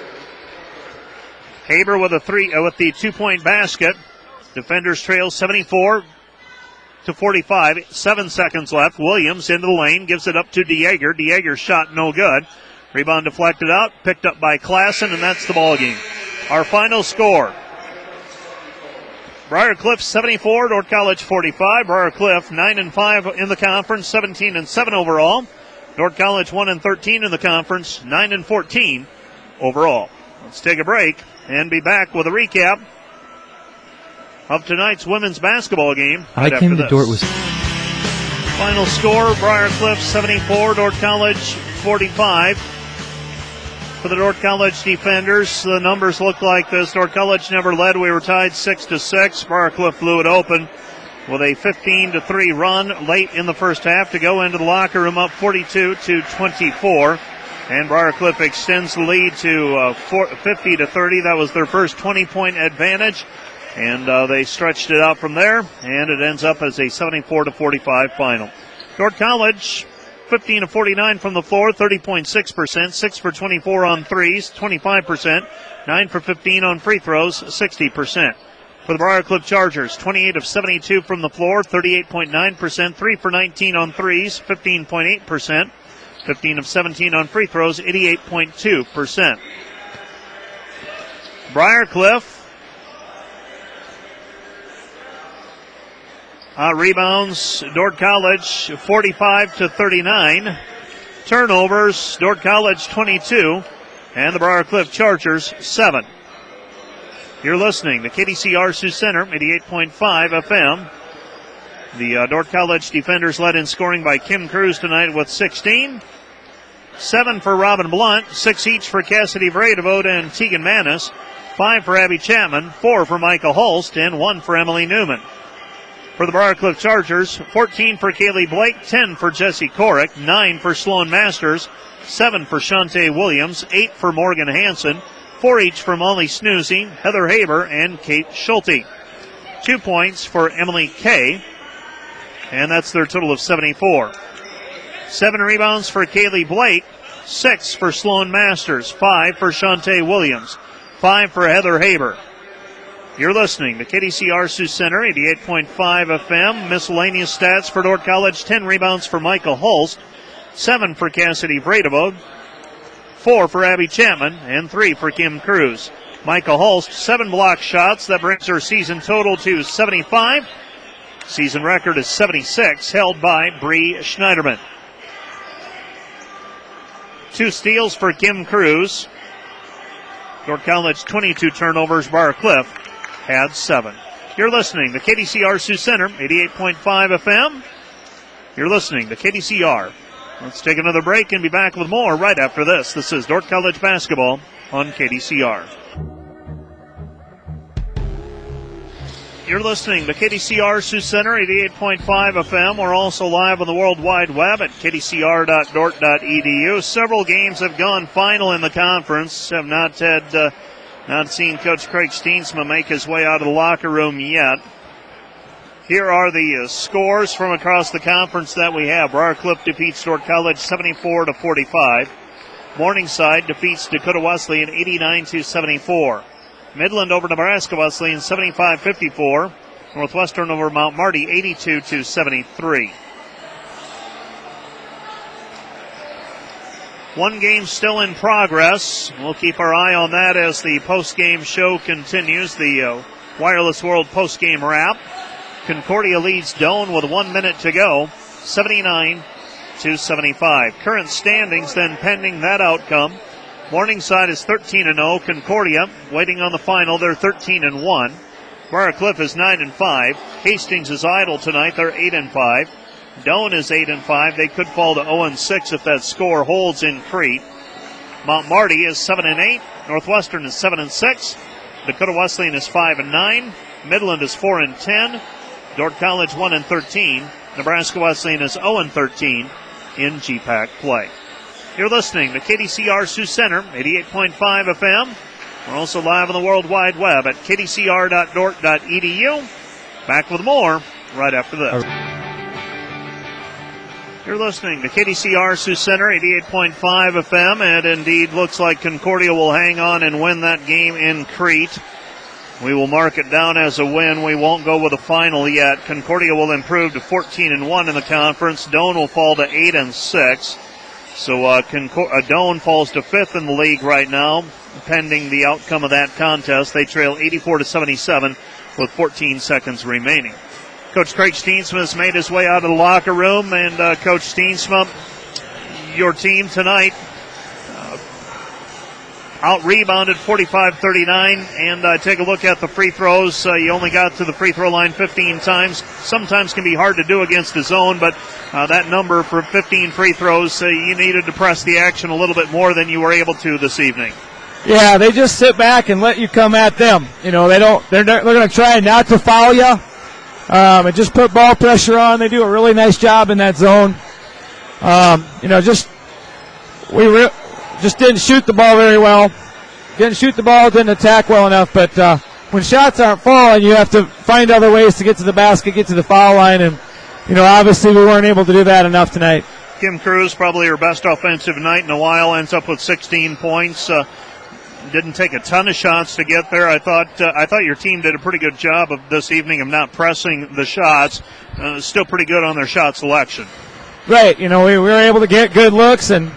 Haber with a three, uh, with the two-point basket. Defenders trail seventy-four to forty-five. Seven seconds left. Williams into the lane, gives it up to DeYager. DeYager's shot no good. Rebound deflected out, picked up by Klassen, and that's the ball game. Our final score: Briarcliff seventy-four, Dordt College forty-five. Briarcliff nine and five in the conference, seventeen and seven overall. Dordt College one and thirteen in the conference, nine and fourteen overall. Let's take a break and be back with a recap of tonight's women's basketball game. Right I came to Dordt was final score: Briarcliff seventy-four, Dordt College forty-five. For the Dordt College defenders, the numbers look like this. Dordt College never led. We were tied six to six. Briarcliff blew it open with a fifteen to three run late in the first half to go into the locker room up forty-two to twenty-four. And Briarcliff extends the lead to uh, fifty to thirty. That was their first twenty-point advantage. And uh, they stretched it out from there, and it ends up as a seventy-four to forty-five final. Dordt College, fifteen of forty-nine from the floor, thirty point six percent, six for twenty-four on threes, twenty-five percent, nine for fifteen on free throws, sixty percent. For the Briarcliff Chargers, twenty-eight of seventy-two from the floor, thirty-eight point nine percent, three for nineteen on threes, fifteen point eight percent, fifteen of seventeen on free throws, eighty-eight point two percent. Briarcliff Uh, rebounds, Dordt College forty-five to thirty-nine. Turnovers, Dordt College twenty-two, and the Briarcliff Chargers seven. You're listening to K D C R Sioux Center, eighty-eight point five F M. The uh, Dordt College defenders led in scoring by Kim Cruz tonight with sixteen. Seven for Robin Blunt, six each for Cassidy Vredevode and Tegan Manis. Five for Abby Chapman, four for Micah Holst, and one for Emily Newman. For the Briarcliff Chargers, fourteen for Kaylee Blake, ten for Jessie Korick, nine for Sloan Masters, seven for Shantae Williams, eight for Morgan Hansen, four each for Molly Snoozy, Heather Haber, and Kate Schulte. Two points for Emily Kay, and that's their total of seventy-four. Seven rebounds for Kaylee Blake, six for Sloan Masters, five for Shantae Williams, five for Heather Haber. You're listening to K D C R Sioux Center, eighty-eight point five F M. Miscellaneous stats for Dordt College: ten rebounds for Michael Holst, seven for Cassidy Vredevode, four for Abby Chapman, and three for Kim Cruz. Michael Holst, seven block shots. That brings her season total to seventy-five. Season record is seventy-six, held by Bree Schneiderman. Two steals for Kim Cruz. Dordt College twenty-two turnovers. Briarcliff had seven. You're listening to K D C R Sioux Center, eighty-eight point five F M. You're listening to K D C R. Let's take another break and be back with more right after this. This is Dordt College basketball on K D C R. You're listening to K D C R Sioux Center, eighty-eight point five F M. We're also live on the World Wide Web at k d c r dot dort dot e d u. Several games have gone final in the conference. Have not had... Uh, Not seen Coach Craig Steensma make his way out of the locker room yet. Here are the uh, scores from across the conference that we have. Briarcliff defeats Dordt College seventy-four to forty-five. Morningside defeats Dakota Wesleyan eighty-nine to seventy-four. Midland over Nebraska Wesleyan seventy-five fifty-four. Northwestern over Mount Marty eighty-two to seventy-three. One game still in progress. We'll keep our eye on that as the post-game show continues. The uh, Wireless World post-game wrap. Concordia leads Doane with one minute to go, seventy-nine to seventy-five. Current standings then pending that outcome. Morningside is thirteen and oh. Concordia waiting on the final. They're thirteen and one. Briarcliff is nine and five. Hastings is idle tonight. They're eight and five. Doane is eight and five. They could fall to oh and six if that score holds in Crete. Mount Marty is seven and eight. Northwestern is seven and six. Dakota Wesleyan is five and nine. Midland is four and ten. Dordt College one and thirteen. Nebraska Wesleyan is oh and thirteen in G PAC play. You're listening to K D C R Sioux Center, eighty-eight point five F M. We're also live on the World Wide Web at k d c r dot dort dot e d u. Back with more right after this. You're listening to K D C R Sioux Center, eighty-eight point five F M, and indeed looks like Concordia will hang on and win that game in Crete. We will mark it down as a win. We won't go with a final yet. Concordia will improve to fourteen and one in the conference. Doane will fall to eight and six. So uh, Concor- uh, Doane falls to fifth in the league right now, pending the outcome of that contest. They trail eighty-four to seventy-seven with fourteen seconds remaining. Coach Craig Steensma has made his way out of the locker room, and uh, Coach Steensma, your team tonight uh, out-rebounded forty-five thirty-nine, and uh, take a look at the free throws. Uh, you only got to the free throw line fifteen times. Sometimes can be hard to do against the zone, but uh, that number for fifteen free throws, uh, you needed to press the action a little bit more than you were able to this evening. Yeah, they just sit back and let you come at them. You know, they don't. They're they're going to try not to foul you, um, and just put ball pressure on. They do a really nice job in that zone. Um, you know, just we re- just didn't shoot the ball very well. Didn't shoot the ball. Didn't attack well enough. But uh, when shots aren't falling, you have to find other ways to get to the basket, get to the foul line, and you know, obviously we weren't able to do that enough tonight. Kim Cruz, probably her best offensive night in a while, ends up with sixteen points. Uh, Didn't take a ton of shots to get there. I thought uh, I thought your team did a pretty good job of this evening of not pressing the shots. Uh, still pretty good on their shot selection. Right. You know, we, we were able to get good looks, and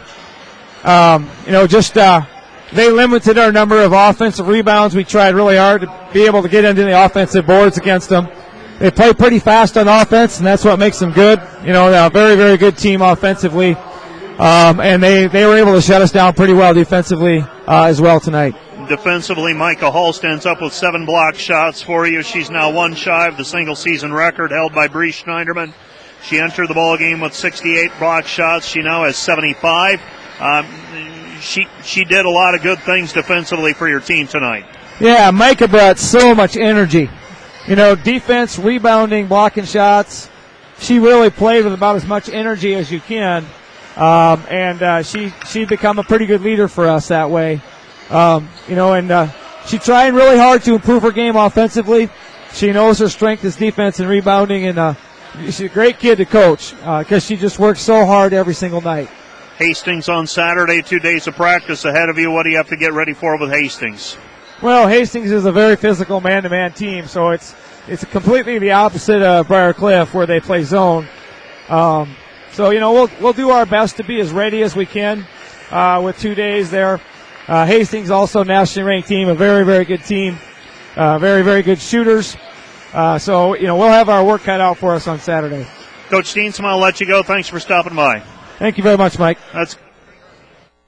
um, you know, just uh, they limited our number of offensive rebounds. We tried really hard to be able to get into the offensive boards against them. They play pretty fast on offense, and that's what makes them good. You know, they're a very, very good team offensively. Um, and they, they were able to shut us down pretty well defensively uh, as well tonight. Defensively, Micah Hall stands up with seven block shots for you. She's now one shy of the single-season record held by Bree Schneiderman. She entered the ball game with sixty-eight block shots. She now has seventy-five. Um, she she did a lot of good things defensively for your team tonight. Yeah, Micah brought so much energy. You know, defense, rebounding, blocking shots. She really played with about as much energy as you can. Um, and uh, she she become a pretty good leader for us that way, um, you know. And uh, she's trying really hard to improve her game offensively. She knows her strength is defense and rebounding, and uh, she's a great kid to coach because uh, she just works so hard every single night. Hastings on Saturday, two days of practice ahead of you. What do you have to get ready for with Hastings? Well, Hastings is a very physical man-to-man team, so it's it's completely the opposite of Briar Cliff where they play zone. Um, So, you know, we'll we'll do our best to be as ready as we can uh, with two days there. Uh, Hastings also nationally ranked team, a very, very good team, uh, very, very good shooters. Uh, so, you know, we'll have our work cut out for us on Saturday. Coach Steensma, I'll let you go. Thanks for stopping by. Thank you very much, Mike. That's